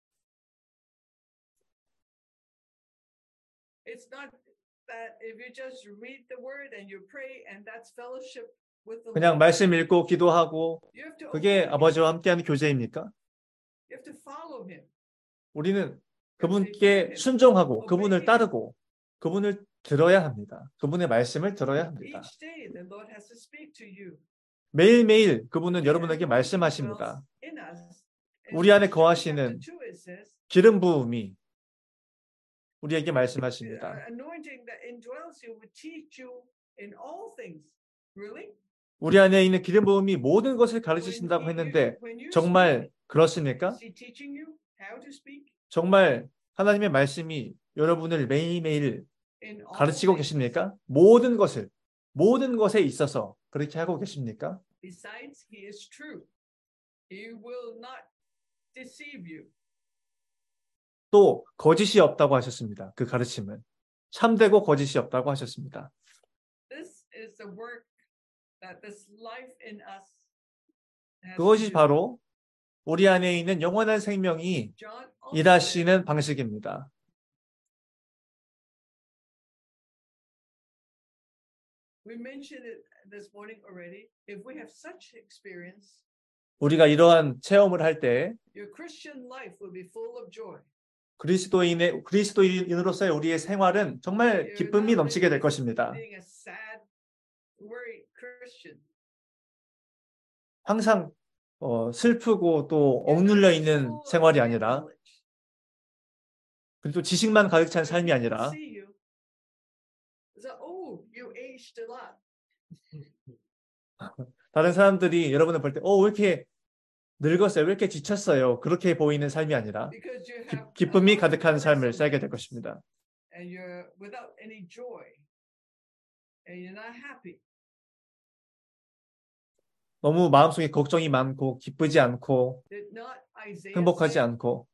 S2: It's not that if you just read the word and you pray and that's fellowship with the
S1: 그냥
S2: Lord.
S1: 말씀 읽고 기도하고
S2: You have to
S1: 그게
S2: obey him.
S1: 아버지와 함께하는 교제입니까?
S2: You have to follow him.
S1: 우리는 그분께 순종하고 그분을 따르고 그분을 들어야 합니다. 그분의 말씀을 들어야 합니다.
S2: Each day the Lord has to speak to you.
S1: 매일매일 그분은 여러분에게 말씀하십니다.
S2: In us.
S1: 우리 안에
S2: In John
S1: 거하시는
S2: chapter 2 it says,
S1: 기름 부음이 우리에게 말씀하십니다.
S2: anointing that indwells you will teach you in all things. Really?
S1: 우리 안에 있는 기름 부음이 모든 것을
S2: When
S1: 가르치신다고 했는데
S2: when you
S1: 정말
S2: speak,
S1: 그렇습니까?
S2: is he teaching you how to speak?
S1: 정말 하나님의 말씀이 여러분을 매일매일
S2: In all
S1: 가르치고
S2: things.
S1: 계십니까? 모든 것에 있어서 그렇게 하고 계십니까?
S2: Besides, he is true. He will not deceive you.
S1: 또 거짓이 없다고 하셨습니다. 그 가르침은 참되고 거짓이 없다고 하셨습니다.
S2: This is the work that this life in us has to
S1: 그것이
S2: do.
S1: 바로 우리 안에 있는 영원한 생명이
S2: John also said,
S1: 일하시는 방식입니다.
S2: we mentioned it this morning already. If we have such experience,
S1: 우리가 이러한 체험을 할 때
S2: your Christian life will be full of joy.
S1: 그리스도인으로서의 우리의 생활은 정말
S2: You're
S1: 기쁨이
S2: not
S1: 넘치게 될
S2: living
S1: 것입니다.
S2: being a sad, worried Christian.
S1: 항상 슬프고 또
S2: You're not
S1: 억눌려
S2: full
S1: 있는
S2: of
S1: 생활이
S2: bad
S1: 아니라
S2: knowledge.
S1: 그리고 또 지식만 가득 찬
S2: When
S1: 삶이
S2: people
S1: 아니라
S2: see you, they say, "Oh, you aged a lot."
S1: 다른 사람들이 여러분을 볼 때 왜 이렇게 늙었어요? 왜 이렇게 지쳤어요? 그렇게 보이는 삶이 아니라
S2: Because you have a
S1: 기쁨이
S2: lot of
S1: 가득한 삶을
S2: worries
S1: 살게 될 것입니다.
S2: and you're without any joy, and you're not happy.
S1: 너무 마음속에 걱정이 많고 기쁘지 않고
S2: Did not Isaiah
S1: 행복하지
S2: say,
S1: 않고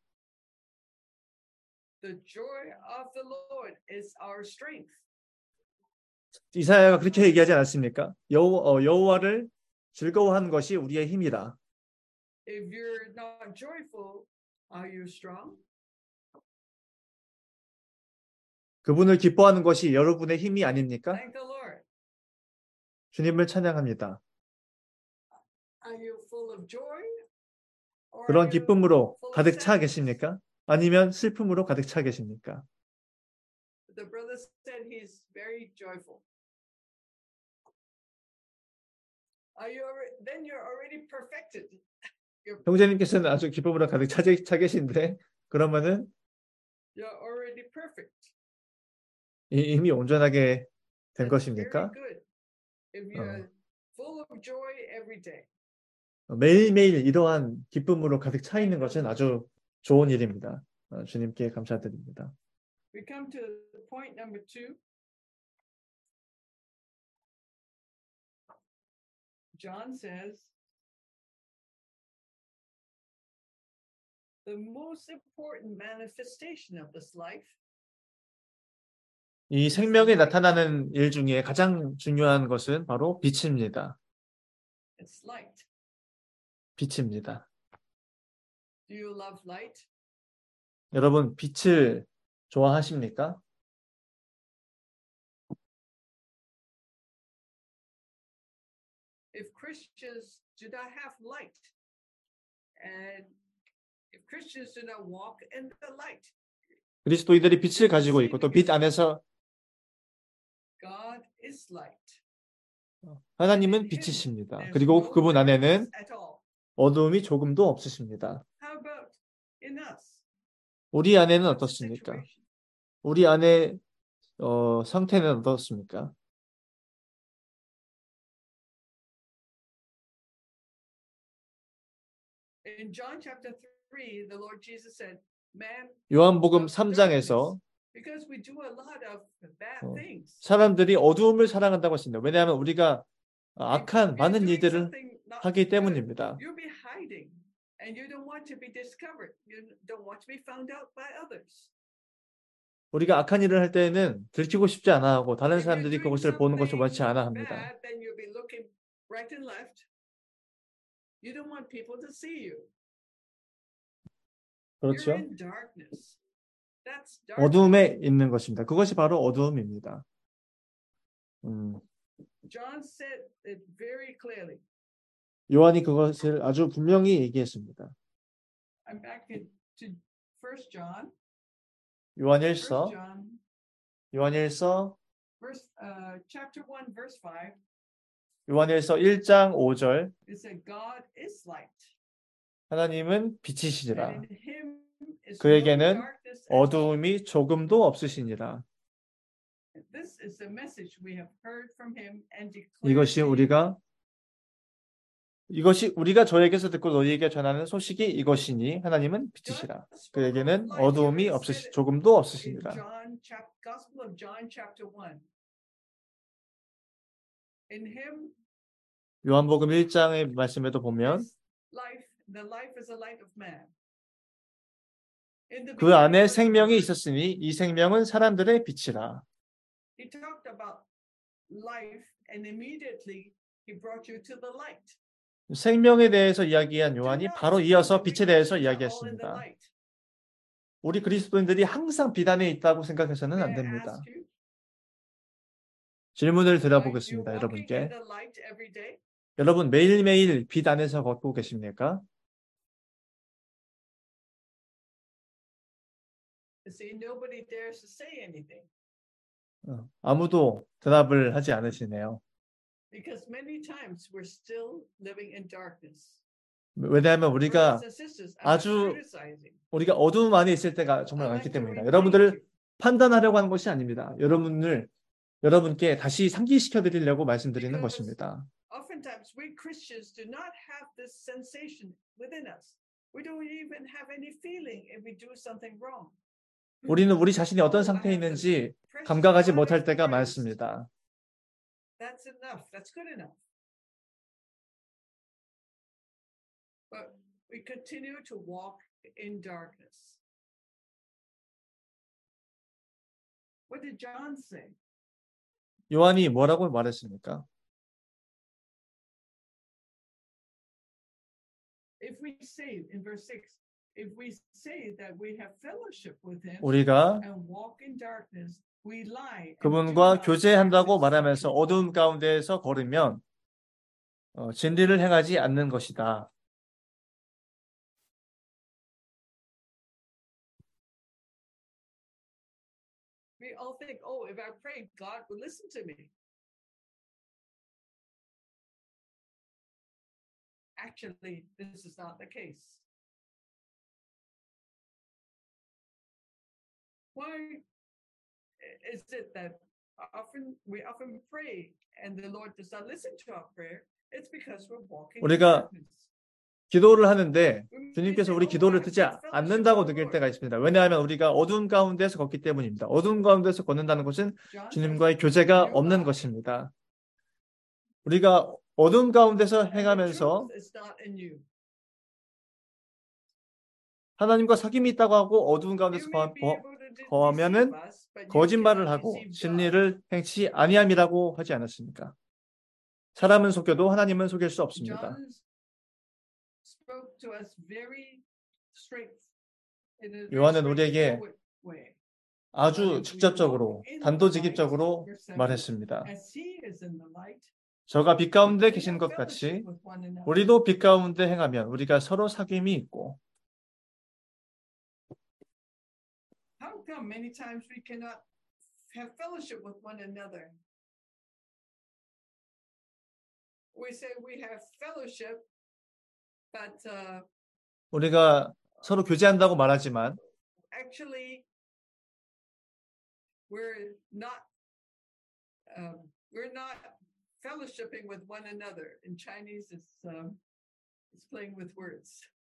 S2: "The joy of the Lord is our strength"?
S1: 이사야가 그렇게 얘기하지 않았습니까? 여호와를 즐거워하는 것이 우리의 힘이다.
S2: If you're not joyful, are you strong?
S1: 그분을 기뻐하는 것이 여러분의 힘이 아닙니까?
S2: Thank the Lord.
S1: 주님을 찬양합니다.
S2: Are you full of joy? Or
S1: 그런
S2: are you
S1: 기쁨으로
S2: full of
S1: 가득 차
S2: sadness?
S1: 계십니까? 아니면 슬픔으로 가득 차 계십니까?
S2: The brother said he's very joyful. Then you're already perfected.
S1: 형제님께서는 아주 기쁨으로 가득 차 계신데 그러면은
S2: You're already perfect.
S1: 이미 온전하게 된
S2: That's
S1: 것입니까?
S2: very good. If you're full of joy every day.
S1: 매일매일 이러한 기쁨으로 가득 차 있는 것은 아주 좋은 일입니다. 주님께 감사드립니다.
S2: We come to point number 2. John says, the most important manifestation of this life
S1: 이 생명이 나타나는 일 중에 가장 중요한 것은 바로 빛입니다.
S2: is light.
S1: 빛입니다.
S2: Do you love light?
S1: 여러분, 빛을 좋아하십니까?
S2: If Christians do not have light, and if Christians do not walk in the light,
S1: 그리스도인들이 빛을 가지고 있고 또 빛 안에서
S2: God is light.
S1: 하나님은 빛이십니다. 그리고 그분 안에는
S2: At all.
S1: 어두움이 조금도 없으십니다.
S2: How about in us?
S1: 우리 안에는
S2: What's the
S1: 어떻습니까?
S2: situation?
S1: 우리 안에 상태는 어떻습니까?
S2: In John chapter 3, the Lord Jesus said, man,
S1: 요한복음 3장에서
S2: because we do a lot of bad things.
S1: 사람들이 어두움을 사랑한다고 했습니다. 왜냐하면 우리가 악한
S2: You're
S1: 많은
S2: doing
S1: 일들을
S2: something not
S1: 하기
S2: good.
S1: 때문입니다.
S2: You'll be hiding, and you don't want to be discovered. You don't want to be found out by others.
S1: 우리가 악한 일을 할 때에는 들키고 싶지 않아 하고 다른
S2: If you're
S1: 사람들이
S2: doing
S1: 그것을 보는 것을 원치
S2: something
S1: 않아 합니다.
S2: bad, then you'll be looking right and left. You don't want people to see you. You're
S1: 그렇죠?
S2: in darkness. That's darkness.
S1: 어두움에 있는 것입니다. 그것이 바로 어두움입니다.
S2: John said it very clearly.
S1: 요한이 그것을 아주 분명히 얘기했습니다.
S2: I'm back to 1 John. 1
S1: 요한일서
S2: John, chapter 1, verse 5.
S1: 요한일서 1장 5절
S2: It said, God is light.
S1: 하나님은 빛이시니라.
S2: And in him is no
S1: 그에게는
S2: darkness at all.
S1: 어두움이 조금도 없으시니라.
S2: This is the message we have heard from him and declared
S1: 이것이
S2: to you.
S1: 우리가 저에게서 듣고 너희에게 전하는 소식이 이것이니 하나님은 빛이시라. 그에게는 어두움이 조금도 없으시니라.
S2: Gospel of John chapter 1. In him
S1: 요한복음 1장의 말씀에도 보면
S2: is life. The life is the light of man. In the
S1: 그 안에
S2: beginning was the
S1: 생명이
S2: Word.
S1: 있었으니 이 생명은 사람들의 빛이라.
S2: He talked about life and immediately he brought you to the light.
S1: 생명에 대해서 이야기한 요한이
S2: Do not
S1: 바로
S2: think
S1: 이어서
S2: that we
S1: 빛에 대해서
S2: Christians are all in the
S1: 이야기했습니다.
S2: light.
S1: 우리 그리스도인들이 항상 빛 안에 있다고 생각해서는
S2: May
S1: 안
S2: I
S1: 됩니다.
S2: ask you,
S1: 질문을
S2: are you
S1: 드려보겠습니다.
S2: walking in
S1: 여러분께.
S2: the light every day?
S1: 여러분 매일매일 빛 안에서 걷고 계십니까?
S2: You see, nobody dares to say anything
S1: 아무도 대답을 하지 않으시네요.
S2: because many times we're still living in darkness.
S1: 왜냐하면 우리가
S2: Brothers and sisters, I'm not
S1: 아주
S2: criticizing.
S1: 우리가 어두움 안에 있을 때가 정말
S2: I'd
S1: 많기
S2: like to
S1: 때문입니다.
S2: remind
S1: 여러분들을
S2: you.
S1: 판단하려고 하는 것이 아닙니다. 여러분께 다시 상기시켜 드리려고 말씀드리는
S2: Because
S1: 것입니다.
S2: Oftentimes we Christians do not have this sensation within us. We don't even have any feeling if we do something wrong.
S1: 우리는 우리 자신이 어떤
S2: Oh, I
S1: 상태에
S2: have the
S1: 있는지
S2: precious
S1: 감각하지
S2: blood of
S1: 못할 때가
S2: Christ.
S1: 많습니다.
S2: That's enough. That's good enough. But we continue to walk in darkness. What did John say?
S1: 요한이 뭐라고 말했습니까?
S2: If we say in verse 6, if we say that we have fellowship with him
S1: 우리가
S2: and walk in darkness, we lie. and do
S1: 그분과
S2: not
S1: 교제한다고
S2: practice the
S1: 말하면서
S2: truth.
S1: 어두움 가운데에서 걸으면 진리를 행하지 않는 것이다.
S2: We all think, oh, if I pray, God will listen to me. Actually, this is not the case. Why is it that we often pray and the Lord does not listen to our prayer? It's because we're walking in
S1: 우리가
S2: darkness.
S1: 기도를 하는데 주님께서 우리 기도를 듣지 않는다고 느낄 때가 있습니다. 왜냐하면 우리가 어두운 가운데서 걷기 때문입니다. 어두운 가운데서 걷는다는 것은 주님과의 교제가 없는 것입니다. 우리가 어두운 가운데서 행하면서 하나님과 사귐이 있다고 하고 어두운 가운데서 거하면은 거짓말을 하고 진리를 행치 아니함이라고 하지 않았습니까? 사람은 속여도 하나님은 속일 수 없습니다. 요한은 우리에게 아주 직접적으로 단도직입적으로 말했습니다. 저가 빛 가운데 계신 것 같이 우리도 빛 가운데 행하면 우리가 서로 사귐이 있고.
S2: How come many times we cannot have fellowship with one another? We say we have fellowship, but
S1: 우리가 서로 교제한다고 말하지만
S2: actually we're not fellowshipping with one another. In Chinese, it's playing with words.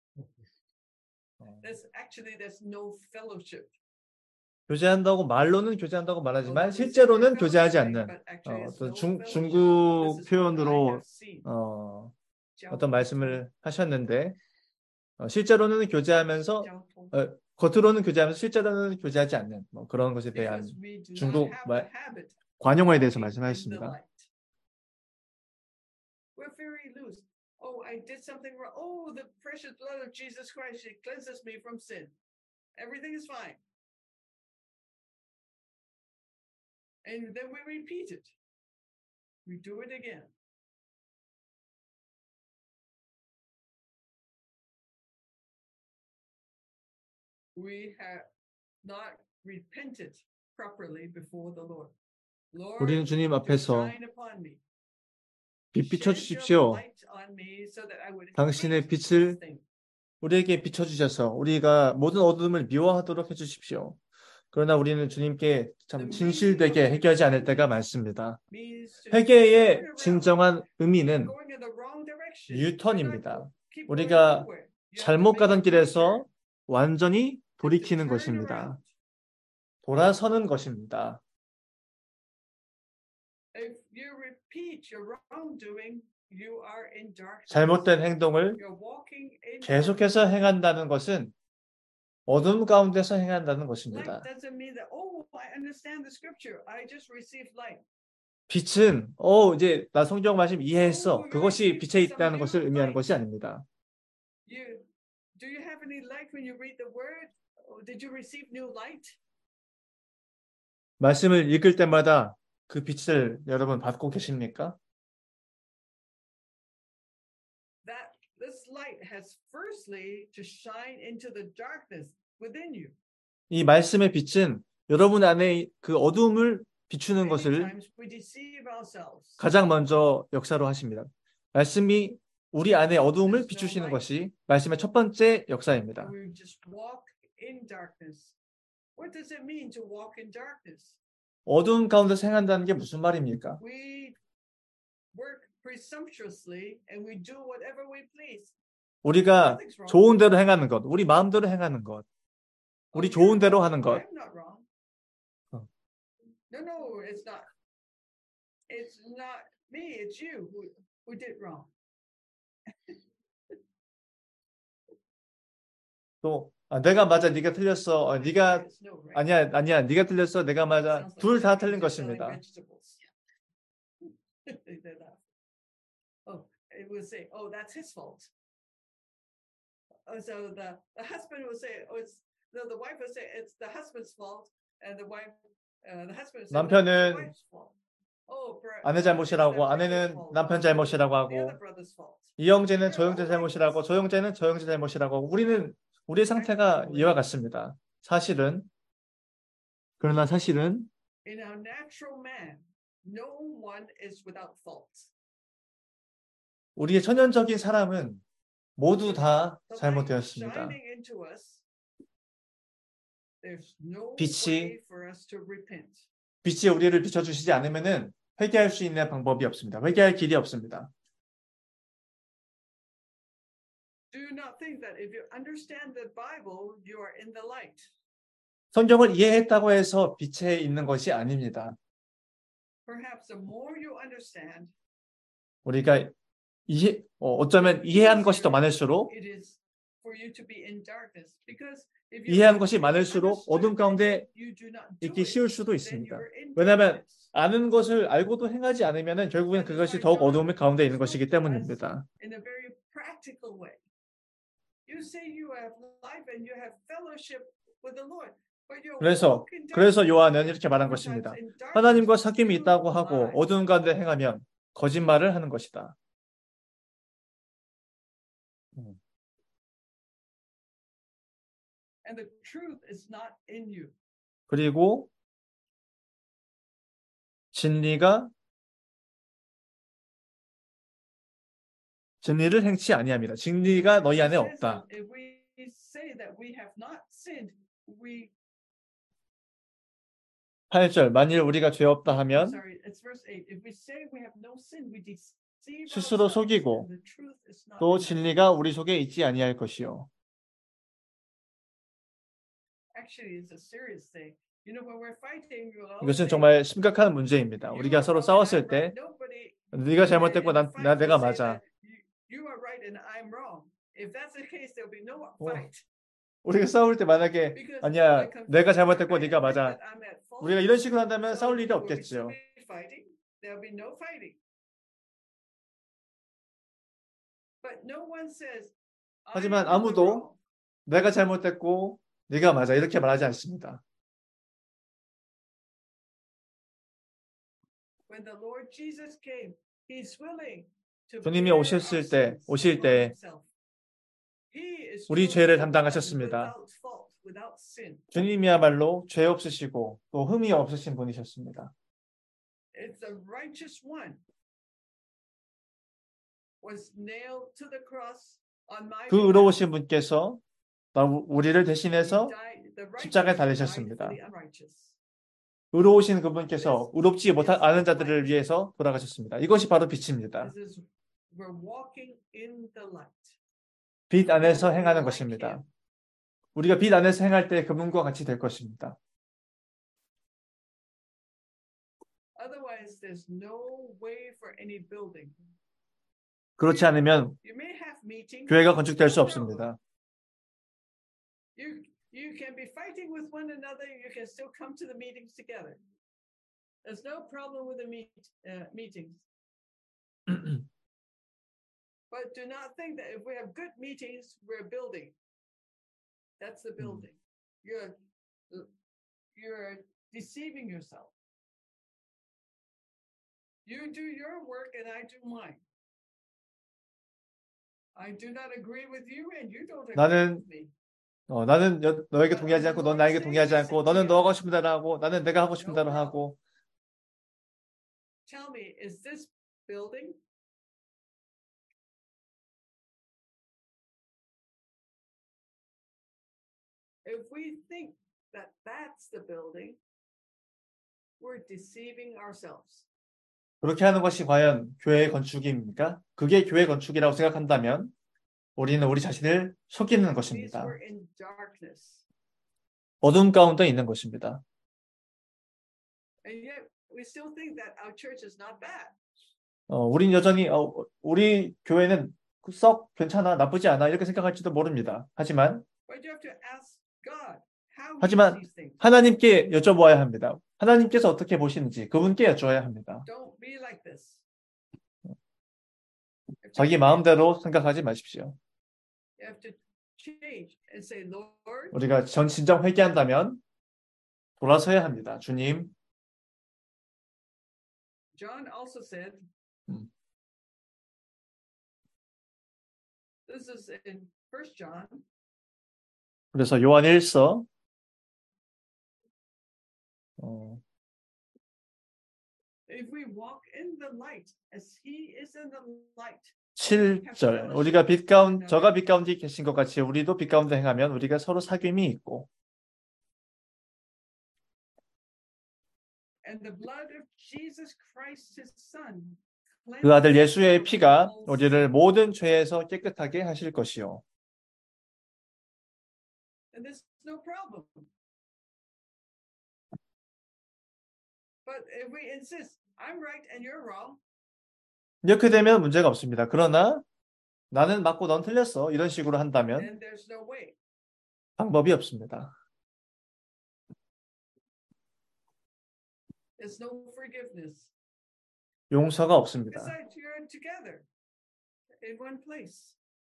S2: There's no fellowship.
S1: 교제한다고 말로는 교제한다고 말하지만 실제로는 교제하지 않는 어떤 중국 표현으로 어떤 말씀을 하셨는데 실제로는 교제하면서 겉으로는 교제하면서 실제로는 교제하지 않는 그런 것에 대한 중국 관용어에 대해서 말씀하셨습니다.
S2: We're very loose. Oh, I did something wrong. Oh, the precious blood of Jesus Christ, it cleanses me from sin. Everything is fine. And then we repeat it. We do it again. We have not repented properly before the Lord. Lord,
S1: 우리는 주님 앞에서
S2: shine upon me.
S1: 빛 비춰주십시오. 당신의 빛을 우리에게 비춰주셔서 우리가 모든 어둠을 미워하도록 해주십시오. 그러나 우리는 주님께 참 진실되게 회개하지 않을 때가 많습니다. 회개의 진정한 의미는 유턴입니다. 우리가 잘못 가던 길에서 완전히 돌이키는 것입니다. 돌아서는 것입니다. 잘못된 행동을 계속해서 행한다는 것은 어둠 가운데서 행한다는 것입니다. 빛은 이제 나 성경 말씀 이해했어. 그것이 빛에 있다는 것을 의미하는 것이 아닙니다. 말씀을 읽을 때마다 그 빛을 여러분 받고 계십니까? 이 말씀의 빛은 여러분 안에 그 어두움을 비추는 것을 가장 먼저 역사로 하십니다. 말씀이 우리 안에 어두움을 비추시는 것이 말씀의 첫 번째 역사입니다. 어두운 가운데서 행한다는 게 무슨 말입니까? 우리가 좋은 대로 행하는 것, 우리 마음대로 행하는 것, 우리 좋은 대로 하는 것.
S2: No, it's not. It's not me. It's you who did wrong.
S1: 또 내가 맞아, 네가 틀렸어. 네가 아니야, 네가 틀렸어. 내가 맞아. 둘 다 틀린 것입니다.
S2: Oh, it will say, oh, that's his fault. So the husband will say, oh, the wife will say it's the husband's fault, and the wife.
S1: 남편은 아내 잘못이라고, 아내는 남편 잘못이라고 하고, 이 형제는 저 형제 잘못이라고, 저 형제는 저 형제 잘못이라고 하고, 우리의 상태가 이와 같습니다. 그러나 사실은 우리의 천연적인 사람은 모두 다 잘못되었습니다. 빛이 우리를 비춰주시지 않으면은 회개할 수 있는 방법이 없습니다. 회개할 길이 없습니다.
S2: Do not think that if you understand the Bible, you are in the light.
S1: 성경을 이해했다고 해서 빛에 있는 것이 아닙니다.
S2: Perhaps the more you understand,
S1: 우리가 어쩌면 이해한 것이 더 많을수록
S2: it is for you to be in darkness. Because if you
S1: 이해한 것이 많을수록
S2: understood
S1: 어둠 가운데
S2: you do not do
S1: 있기
S2: it,
S1: 쉬울 수도
S2: then
S1: 있습니다.
S2: you are in
S1: 왜냐하면
S2: darkness.
S1: 아는 것을 알고도 행하지 않으면 결국엔 그것이 더욱 어둠의 가운데 있는 것이기 때문입니다.
S2: In a very practical way. You say you have life and you have fellowship with the Lord. But you
S1: 그래서 요한은 이렇게 말한 것입니다. 하나님과 사귐이 있다고 하고 어두운 가운데 행하면 거짓말을 하는 것이다.
S2: And the truth is not in you.
S1: 그리고 진리를 행치 아니합니다. 진리가 너희 안에 없다.
S2: If we say that we have not sinned, we
S1: 8절 만일 우리가 죄 없다 하면
S2: sorry, it's verse 8. If we say we have no sin, we deceive
S1: 스스로
S2: ourselves,
S1: 속이고
S2: and the truth is not
S1: 또
S2: in us.
S1: 진리가 우리 속에 있지 아니할 것이요.
S2: Actually, it's a serious thing. You know, when we're fighting, we'll always
S1: 이것은
S2: say,
S1: 정말 심각한 문제입니다.
S2: "You
S1: 우리가
S2: are
S1: 서로
S2: wrong and
S1: 싸웠을
S2: I'm
S1: 때
S2: right." Nobody
S1: 네가 잘못됐고
S2: in a fight
S1: 내가
S2: will say
S1: 맞아.
S2: that you are right and I'm wrong. If that's the case, there'll be no fight.
S1: 우리가 싸울 때 만약에
S2: Because
S1: 아니야
S2: I
S1: 내가
S2: confess
S1: 잘못됐고
S2: I
S1: 네가
S2: admit
S1: 맞아.
S2: that I'm at fault.
S1: 우리가 이런 식으로 한다면
S2: So
S1: 싸울 일이
S2: will we still
S1: 없겠죠.
S2: be fighting? There'll be no fighting. But no one says, I
S1: 하지만
S2: am in the
S1: 아무도
S2: wrong.
S1: 내가 잘못됐고 네가 맞아 이렇게 말하지 않습니다.
S2: When the Lord Jesus came, He's willing to
S1: 주님이
S2: bear
S1: 오실
S2: our
S1: 때
S2: sins upon Himself. He is
S1: 우리
S2: truly
S1: 죄를
S2: the one
S1: 담당하셨습니다.
S2: without fault, without sin.
S1: 주님이야말로 죄 없으시고 또 흠이 없으신 분이셨습니다.
S2: It's the righteous one was nailed to the cross on my
S1: 그
S2: behalf.
S1: 의로우신 분께서 우리를 대신해서
S2: He died- the righteous
S1: 십자가에
S2: died
S1: 달리셨습니다.
S2: for the unrighteous.
S1: 의로우신 그분께서 의롭지 못하는 자들을 위해서 돌아가셨습니다. 이것이 바로 빛입니다.
S2: This is, we're walking in the light.
S1: 빛 안에서 행하는 것입니다. 우리가 빛 안에서 행할 때 그분과 같이 될 것입니다.
S2: Otherwise, there's no way for any building.
S1: 그렇지 않으면
S2: You may have meetings.
S1: 교회가 건축될 수
S2: no problem.
S1: 없습니다.
S2: You can be fighting with one another. You can still come to the meetings together. There's no problem with the meetings. But do not think that if we have good meetings, we're building. That's the building. You're deceiving yourself. You do your work and I do mine. I do not agree with you and you don't agree with me.
S1: 나는 너에게 동의하지 않고 넌 나에게 동의하지 않고 너는 너 하고 싶은 대로 하고 나는 내가 하고 싶은 대로 하고.
S2: Tell me, is this building? If we think that that's the building, we're deceiving ourselves.
S1: 그렇게 하는 것이 과연 교회의 건축입니까? 그게 교회 건축이라고 생각한다면 우리는 우리 자신을 속이는 것입니다.
S2: We're in darkness.
S1: 어둠 가운데 있는 것입니다.
S2: And yet we still think that our church is not bad.
S1: 우린 여전히 우리 교회는 썩 괜찮아, 나쁘지 않아 이렇게 생각할지도 모릅니다. 하지만
S2: But you have to ask God how He
S1: 하지만
S2: sees things.
S1: 하나님께 여쭤보아야 합니다. 하나님께서 어떻게 보시는지 그분께 여쭤야 합니다.
S2: Don't be like this.
S1: 자기 마음대로 생각하지 마십시오.
S2: You have to change and say, Lord,
S1: 우리가 진정 회개한다면 돌아서야 합니다. 주님,
S2: John also said, this is in 1 John.
S1: 그래서 요한 1서
S2: If we walk in the light as He is in the light.
S1: 7절 우리가 저가 빛 가운데 계신 것 같이 우리도 빛 가운데 행하면 우리가 서로 사귐이 있고
S2: And the blood of Jesus Christ, His Son,
S1: 그 아들 예수의 피가 우리를 모든 죄에서 깨끗하게 하실 것이요.
S2: And there's no problem. But if we insist, I'm right and you're wrong,
S1: 이렇게 되면 문제가 없습니다. 그러나 나는 맞고 넌 틀렸어. 이런 식으로 한다면
S2: then there's no way.
S1: 방법이 없습니다.
S2: There's no forgiveness.
S1: 용서가 없습니다.
S2: Besides, you're together in one place.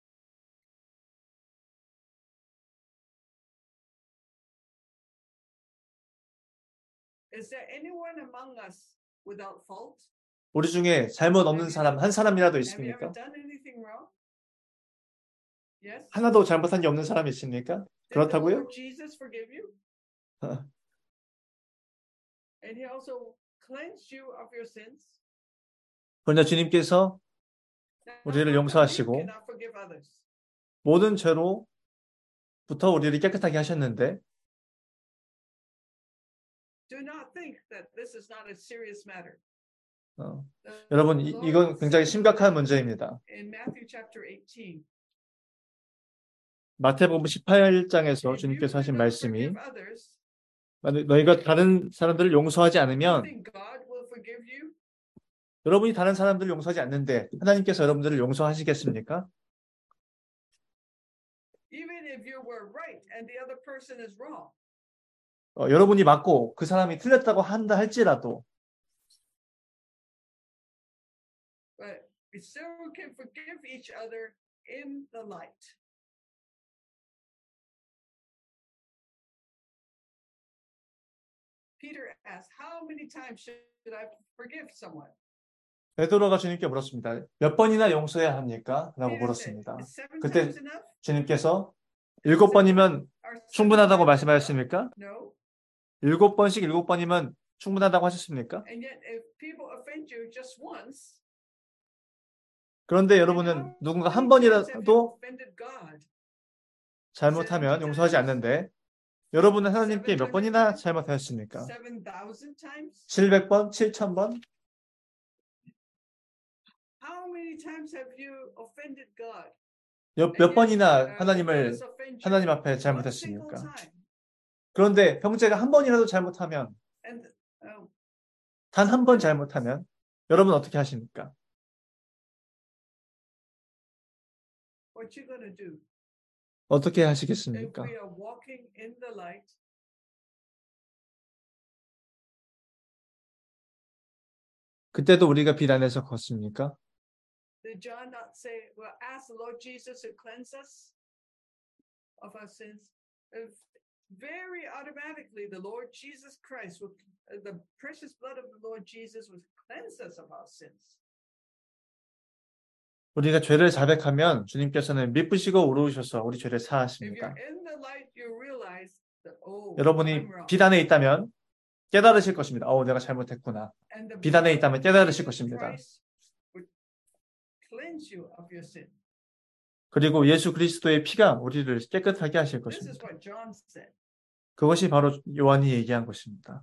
S2: Is there anyone among us without fault?
S1: 우리 중에 잘못 없는 사람 한 사람이라도
S2: Have you ever
S1: 있습니까?
S2: done anything wrong? Yes.
S1: 하나도 잘못한 게 없는 사람이 있습니까?
S2: Did the
S1: 그렇다고요?
S2: Lord Jesus forgive you? And he also cleansed you of your sins?
S1: 그러나 주님께서
S2: Now,
S1: 우리를
S2: how come you
S1: 용서하시고
S2: cannot forgive others?
S1: 모든 죄로부터 우리를 깨끗하게 하셨는데
S2: Do not think that this is not a serious matter. The
S1: 여러분
S2: Lord
S1: 이건 굉장히
S2: said
S1: 심각한 문제입니다.
S2: in Matthew chapter 18,
S1: 마태복음 18장에서
S2: if you
S1: 주님께서 하신
S2: cannot
S1: 말씀이
S2: forgive others,
S1: 너희가 다른 사람들을 용서하지
S2: you
S1: 않으면
S2: think God will forgive you?
S1: 여러분이 다른 사람들을 용서하지 않는데 하나님께서 여러분들을 용서하시겠습니까?
S2: Even if you were right and the other person is wrong,
S1: 여러분이 맞고 그 사람이 틀렸다고 한다 할지라도
S2: but we still can forgive each other in the light. Peter asked, how many times should I forgive someone?
S1: 베드로가 주님께 물었습니다. 몇 번이나 용서해야 합니까? 라고
S2: Peter said,
S1: 물었습니다.
S2: is 7
S1: 그때
S2: times enough?
S1: 주님께서 7번이면
S2: Or 7
S1: 충분하다고
S2: times enough?
S1: 말씀하셨습니까?
S2: No.
S1: 7번씩 7번이면 충분하다고 하셨습니까?
S2: And yet, if people offend you just once,
S1: 그런데
S2: then
S1: 여러분은
S2: how
S1: 누군가 한
S2: many times have you
S1: 번이라도
S2: offended God?
S1: 잘못하면
S2: 70
S1: 용서하지
S2: times?
S1: 않는데 여러분은 하나님께 몇
S2: 700
S1: 번이나
S2: times?
S1: 잘못하셨습니까?
S2: 7,000 times?
S1: 700번? 7000번?
S2: How many times have you offended God?
S1: 몇 번이나
S2: God
S1: 하나님을
S2: has offended you
S1: 하나님 앞에
S2: one single
S1: 잘못했습니까?
S2: time.
S1: 그런데 형제가 한 번이라도 잘못하면
S2: And
S1: 단 한 번 잘못하면 여러분 어떻게 하십니까?
S2: what you gonna do?
S1: 어떻게
S2: If
S1: 하시겠습니까?
S2: we are walking in the light,
S1: 그때도 우리가 빛 안에서 걷습니까?
S2: did John not say, well, ask the Lord Jesus to cleanse us of our sins? If very automatically, the Lord Jesus Christ, the precious blood of the Lord Jesus would cleanse us of our sins.
S1: 우리가 죄를 자백하면 주님께서는 미쁘시고 우러우셔서 우리 죄를
S2: If
S1: 사하십니다.
S2: you're in the light, you realize that, oh, I'm
S1: 여러분이
S2: wrong.
S1: 빛 안에 있다면 깨달으실 것입니다. 내가 잘못했구나.
S2: And the
S1: 빛 안에
S2: blood
S1: 있다면
S2: of
S1: 깨달으실
S2: Jesus
S1: 것입니다.
S2: Christ would cleanse you of your sin.
S1: 그리고 예수 그리스도의 피가 우리를 깨끗하게 하실
S2: This is
S1: 것입니다.
S2: what John said.
S1: 그것이 바로 요한이 얘기한 것입니다.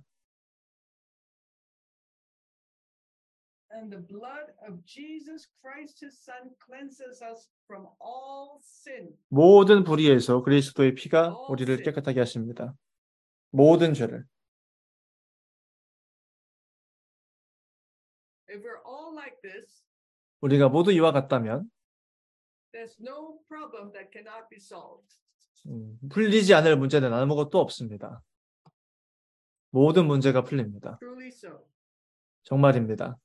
S2: And the blood of Jesus Christ, his son, cleanses us from all sin.
S1: 모든 불의에서 그리스도의 피가 우리를 깨끗하게 하십니다. 모든 죄를.
S2: If we're all like this,
S1: 우리가 모두 이와 같다면
S2: there's no problem that cannot be solved.
S1: 풀리지 않을 문제는 아무것도 없습니다. 모든 문제가 풀립니다.
S2: Truly so.
S1: 정말입니다.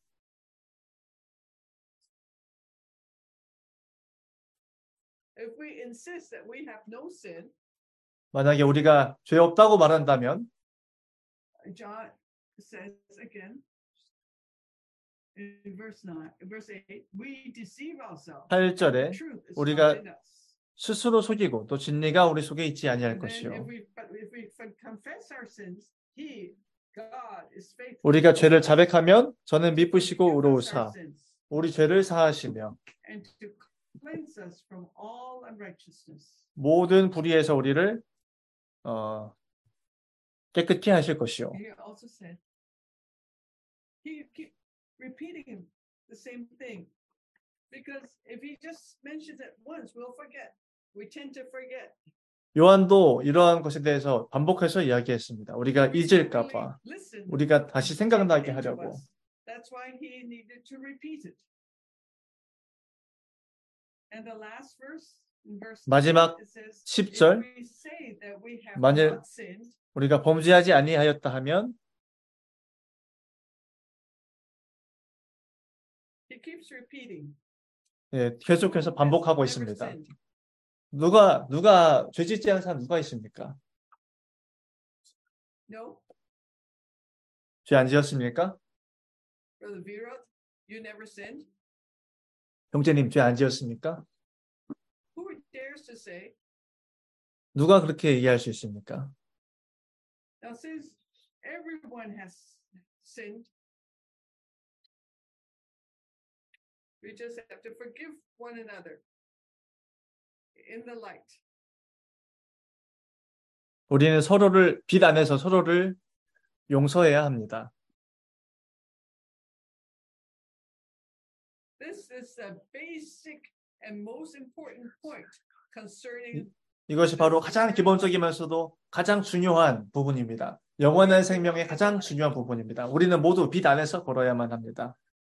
S2: If we insist that we have no sin,
S1: 만약에 우리가 죄 없다고 말한다면
S2: John says again in verse 8, we deceive ourselves.
S1: 8절에
S2: Truth is
S1: 우리가
S2: not in us.
S1: 스스로 속이고 또 진리가 우리 속에 있지 아니할
S2: And then
S1: 것이요.
S2: if we confess our sins, he, God, is faithful.
S1: 우리가 죄를 자백하면 저는 미쁘시고
S2: to forgive us our
S1: 의로우사
S2: sins
S1: 우리 죄를 사하시며
S2: and to cleanse us from all unrighteousness.
S1: 모든 불의에서 우리를 깨끗게 하실 것이요.
S2: He also said, he keep repeating the same thing. Because if he just mentions it once, we'll forget. We tend to forget.
S1: 요한도 이러한 것에 대해서 반복해서 이야기했습니다. 우리가
S2: We
S1: 잊을까
S2: really
S1: 봐.
S2: listen.
S1: 우리가 다시
S2: Take it
S1: 생각나게
S2: into
S1: 하려고.
S2: us. That's why he needed to repeat it. And the last verse, in verse 10,
S1: 마지막
S2: it says,
S1: 10절,
S2: if we say that we have
S1: 만일
S2: not sinned,
S1: 우리가 범죄하지 아니하였다 하면
S2: he keeps repeating.
S1: 예, 계속해서
S2: Who has
S1: 반복하고
S2: never
S1: 있습니다.
S2: sinned?
S1: 누가 죄 짓지 않은 사람 누가 있습니까?
S2: No,
S1: 죄 안 지었습니까?
S2: Brother Virot, you never sinned.
S1: 형제님 죄 안 지었습니까?
S2: Who dares to say?
S1: 누가 그렇게 얘기할 수 있습니까?
S2: Now, since everyone has sinned, we just have to forgive one another in the light.
S1: 우리는 서로를 빛 안에서 서로를 용서해야 합니다.
S2: This is the basic and most important point concerning
S1: 이것이 바로 가장 기본적이면서도 가장 중요한 부분입니다. 영원한 생명의 가장 중요한 부분입니다. 우리는 모두 빛 안에서 걸어야만 합니다.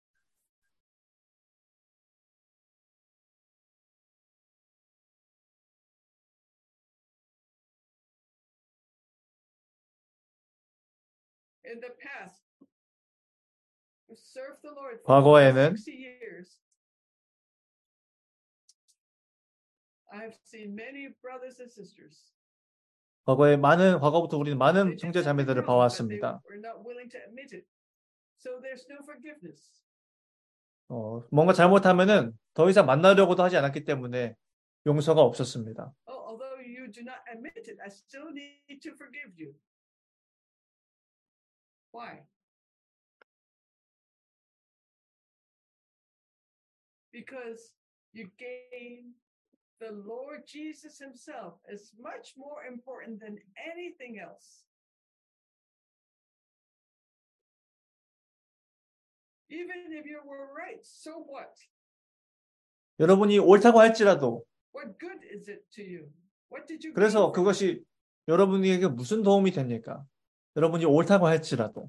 S2: in the past. We served the Lord for
S1: 과거에는
S2: 60 years. I've seen many brothers and sisters.
S1: 과거부터 우리는 많은
S2: They did
S1: 형제
S2: something
S1: 자매들을
S2: wrong, but they
S1: 봐왔습니다.
S2: were not willing to admit it. So there's no forgiveness.
S1: 뭔가 잘못하면은 더 이상 만나려고도 하지 않았기 때문에 용서가 없었습니다.
S2: Although you do not admit it, I still need to forgive you. Why? Because you gain the Lord Jesus himself is much more important than anything else. Even if you were right, so what?
S1: 여러분이 옳다고 할지라도
S2: What good is it to you? What did you gain
S1: 그래서
S2: from it?
S1: 그것이 여러분에게 무슨 도움이 됩니까? 여러분이 옳다고 할지라도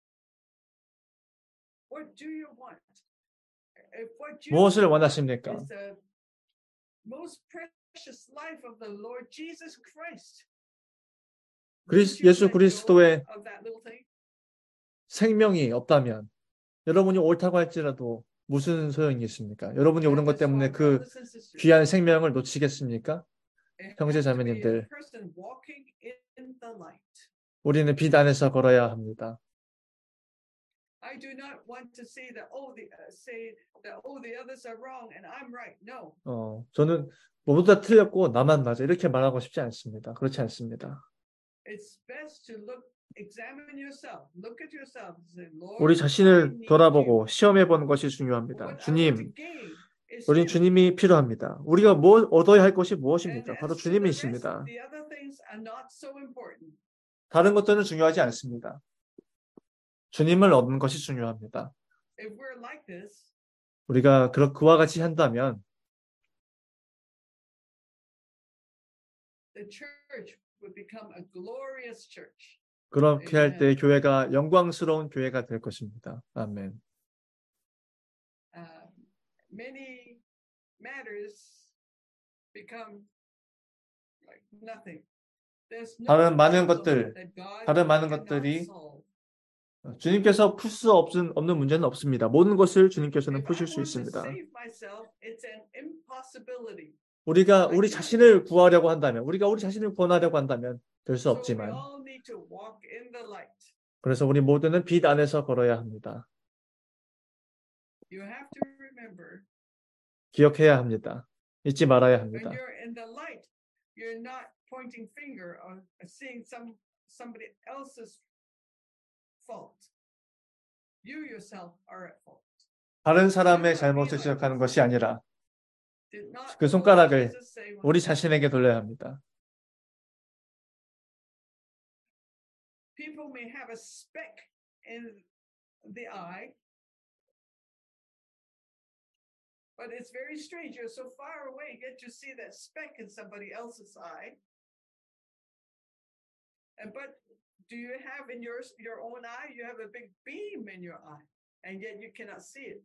S2: What do you want? If what you
S1: 무엇을
S2: want
S1: 원하십니까?
S2: is the most precious life of the Lord Jesus Christ. Wouldn't you
S1: 예수
S2: let go
S1: 그리스도의
S2: of that little thing?
S1: 생명이 없다면 여러분이 옳다고 할지라도 무슨 소용이 있습니까? 여러분이 옳은 것
S2: That's why,
S1: 때문에 그
S2: brothers and sisters,
S1: 귀한 생명을 놓치겠습니까?
S2: it
S1: 형제
S2: has to be a
S1: 자매님들,
S2: person walking in the light.
S1: 우리는 빛 안에서 걸어야 합니다.
S2: I do not want to say that the others are wrong and I'm right. No.
S1: 저는 모두 다 틀렸고 나만 맞아 이렇게 말하고 싶지 않습니다. 그렇지 않습니다.
S2: It's best to examine yourself. Look at yourself and say, Lord,
S1: 우리
S2: I
S1: 자신을
S2: need
S1: 돌아보고
S2: you.
S1: 시험해 보는 것이 중요합니다.
S2: What I want to
S1: 주님,
S2: gain is
S1: 우린
S2: you.
S1: 주님이 필요합니다. 우리가 뭘 얻어야 할 것이
S2: And
S1: 무엇입니까? 바로
S2: as to the rest,
S1: 주님이십니다.
S2: the other things are not so important.
S1: 다른 것들은 중요하지 않습니다. 주님을 얻는 것이 중요합니다.
S2: If we're like this,
S1: 우리가 그와 같이 한다면
S2: the church would become a glorious church.
S1: 그렇게 할 때 교회가 영광스러운 교회가 될 것입니다. 아멘.
S2: Many matters become like nothing. There's no
S1: 다른 많은
S2: problem
S1: 것들,
S2: that God
S1: 다른 많은
S2: cannot
S1: 것들이
S2: solve.
S1: 주님께서 풀 수 없는 문제는 없습니다. 모든 것을 주님께서는
S2: If I
S1: 푸실 수
S2: want to
S1: 있습니다.
S2: save myself, it's an impossibility.
S1: 우리가 우리 자신을 구하려고 한다면, 우리가 우리 자신을 구원하려고 한다면 될 수
S2: So we
S1: 없지만,
S2: all need to walk in the light.
S1: 그래서 우리 모두는 빛 안에서 걸어야 합니다.
S2: You have to remember,
S1: 기억해야 합니다. 잊지 말아야
S2: when
S1: 합니다.
S2: you're in the light, you're not pointing finger or seeing somebody else's fault. You yourself are at fault.
S1: 다른 사람의 잘못을 지적하는 것이 아니라
S2: Did not
S1: 그
S2: the Lord
S1: 손가락을
S2: Jesus say when
S1: 우리 자신에게 돌려야 합니다.
S2: people may have a speck in the eye, But it's very strange. You're so far away, yet you see that speck in somebody else's eye. But do you have in your own eye? You have a big beam in your eye, and yet you cannot see it.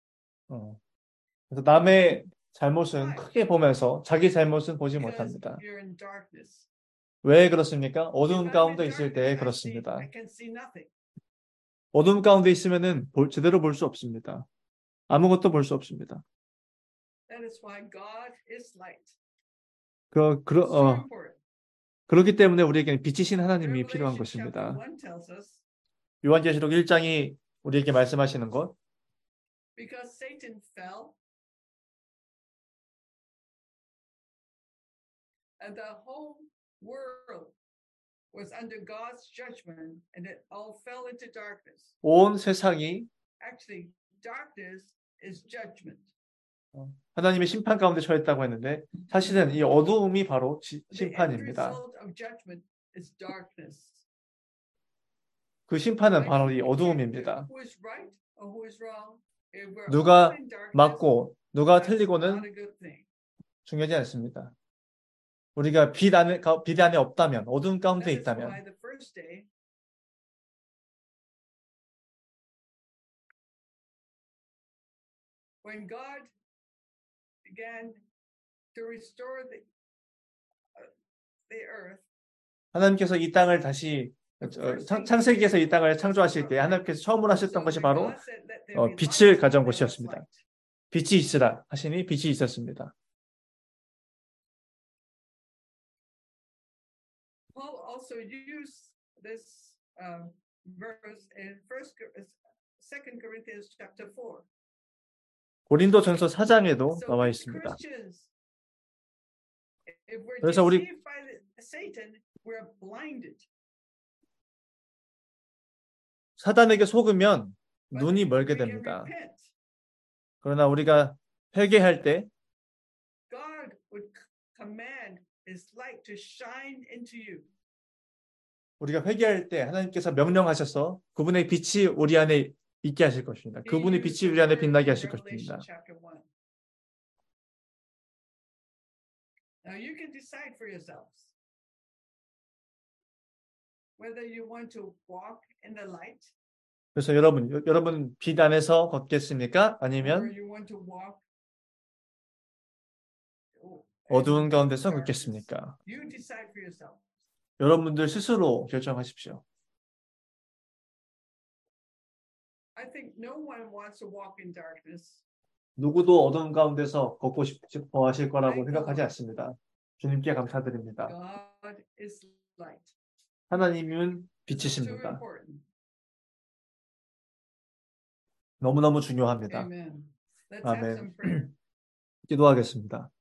S1: 그래서 남의 잘못은 크게 보면서 자기 잘못은 보지
S2: Because
S1: 못합니다.
S2: you're in darkness.
S1: 왜 그렇습니까?
S2: If
S1: 어두움
S2: I'm
S1: 가운데
S2: in
S1: 있을
S2: darkness,
S1: 때 그렇습니다.
S2: I can see nothing.
S1: 어두움 가운데 있으면은 제대로 볼 수 없습니다. 아무것도 볼 수 없습니다.
S2: That is why God is light.
S1: 그, 그,
S2: So important.
S1: 그렇기 때문에 우리에게는 빛이신 하나님이 필요한
S2: Revelation chapter
S1: 것입니다.
S2: 1 tells us
S1: 요한계시록 1장이 우리에게 말씀하시는 것,
S2: because Satan fell, and the whole world was under God's judgment, and it all fell into darkness.
S1: 온 세상이
S2: Actually, darkness is judgment.
S1: 하나님의 심판 가운데 처했다고 했는데 사실은 이 어두움이 바로
S2: The end
S1: 심판입니다.
S2: result of judgment is darkness.
S1: 그 심판은 바로 이
S2: We can't
S1: 어두움입니다.
S2: who is right or who is wrong. If we're
S1: 누가
S2: all in darkness,
S1: 맞고 누가
S2: that's
S1: 틀리고는
S2: not a good thing.
S1: 중요하지 않습니다. 우리가 빛 안에 없다면, 어두움 가운데
S2: That is
S1: 있다면
S2: why the first day when God began to restore the earth,
S1: 하나님께서 이 땅을 다시 창세기에서 이 땅을 창조하실 때 하나님께서 처음으로 하셨던 것이 바로 빛을 가져온 것이었습니다. 빛이 있으라 하시니 빛이 있었습니다.
S2: Paul also used this verse in 2 Corinthians chapter 4.
S1: 고린도전서 4장에도
S2: So
S1: 나와
S2: we
S1: 있습니다.
S2: Christians, if we're
S1: 그래서 우리
S2: deceived by Satan, we're blinded.
S1: 사단에게 속으면
S2: But
S1: 눈이
S2: if
S1: 멀게
S2: we can
S1: 됩니다.
S2: repent,
S1: 그러나 우리가 회개할 때
S2: God would command His light to shine into you.
S1: 우리가 회개할 때 하나님께서 명령하셔서 그분의 빛이 우리 안에 있게 하실 것입니다. 그분의 빛이 우리 안에 빛나게 하실 것입니다.
S2: Now you can decide for yourselves whether you want to walk in the light
S1: 그래서 여러분 빛 안에서 걷겠습니까?
S2: or
S1: 아니면
S2: you want to walk
S1: 어두운 가운데서
S2: darkness.
S1: 걷겠습니까?
S2: You decide for yourself.
S1: 여러분들 스스로 결정하십시오.
S2: I think no one wants to walk in darkness.
S1: 누구도 어두운 가운데서 걷고 싶어 하실 거라고 생각하지 않습니다. 주님께 감사드립니다.
S2: God is light.
S1: 하나님은
S2: This is too
S1: 빛이십니다.
S2: important.
S1: 너무너무 중요합니다.
S2: Amen. Let's have
S1: 아멘.
S2: some prayer.
S1: 기도하겠습니다.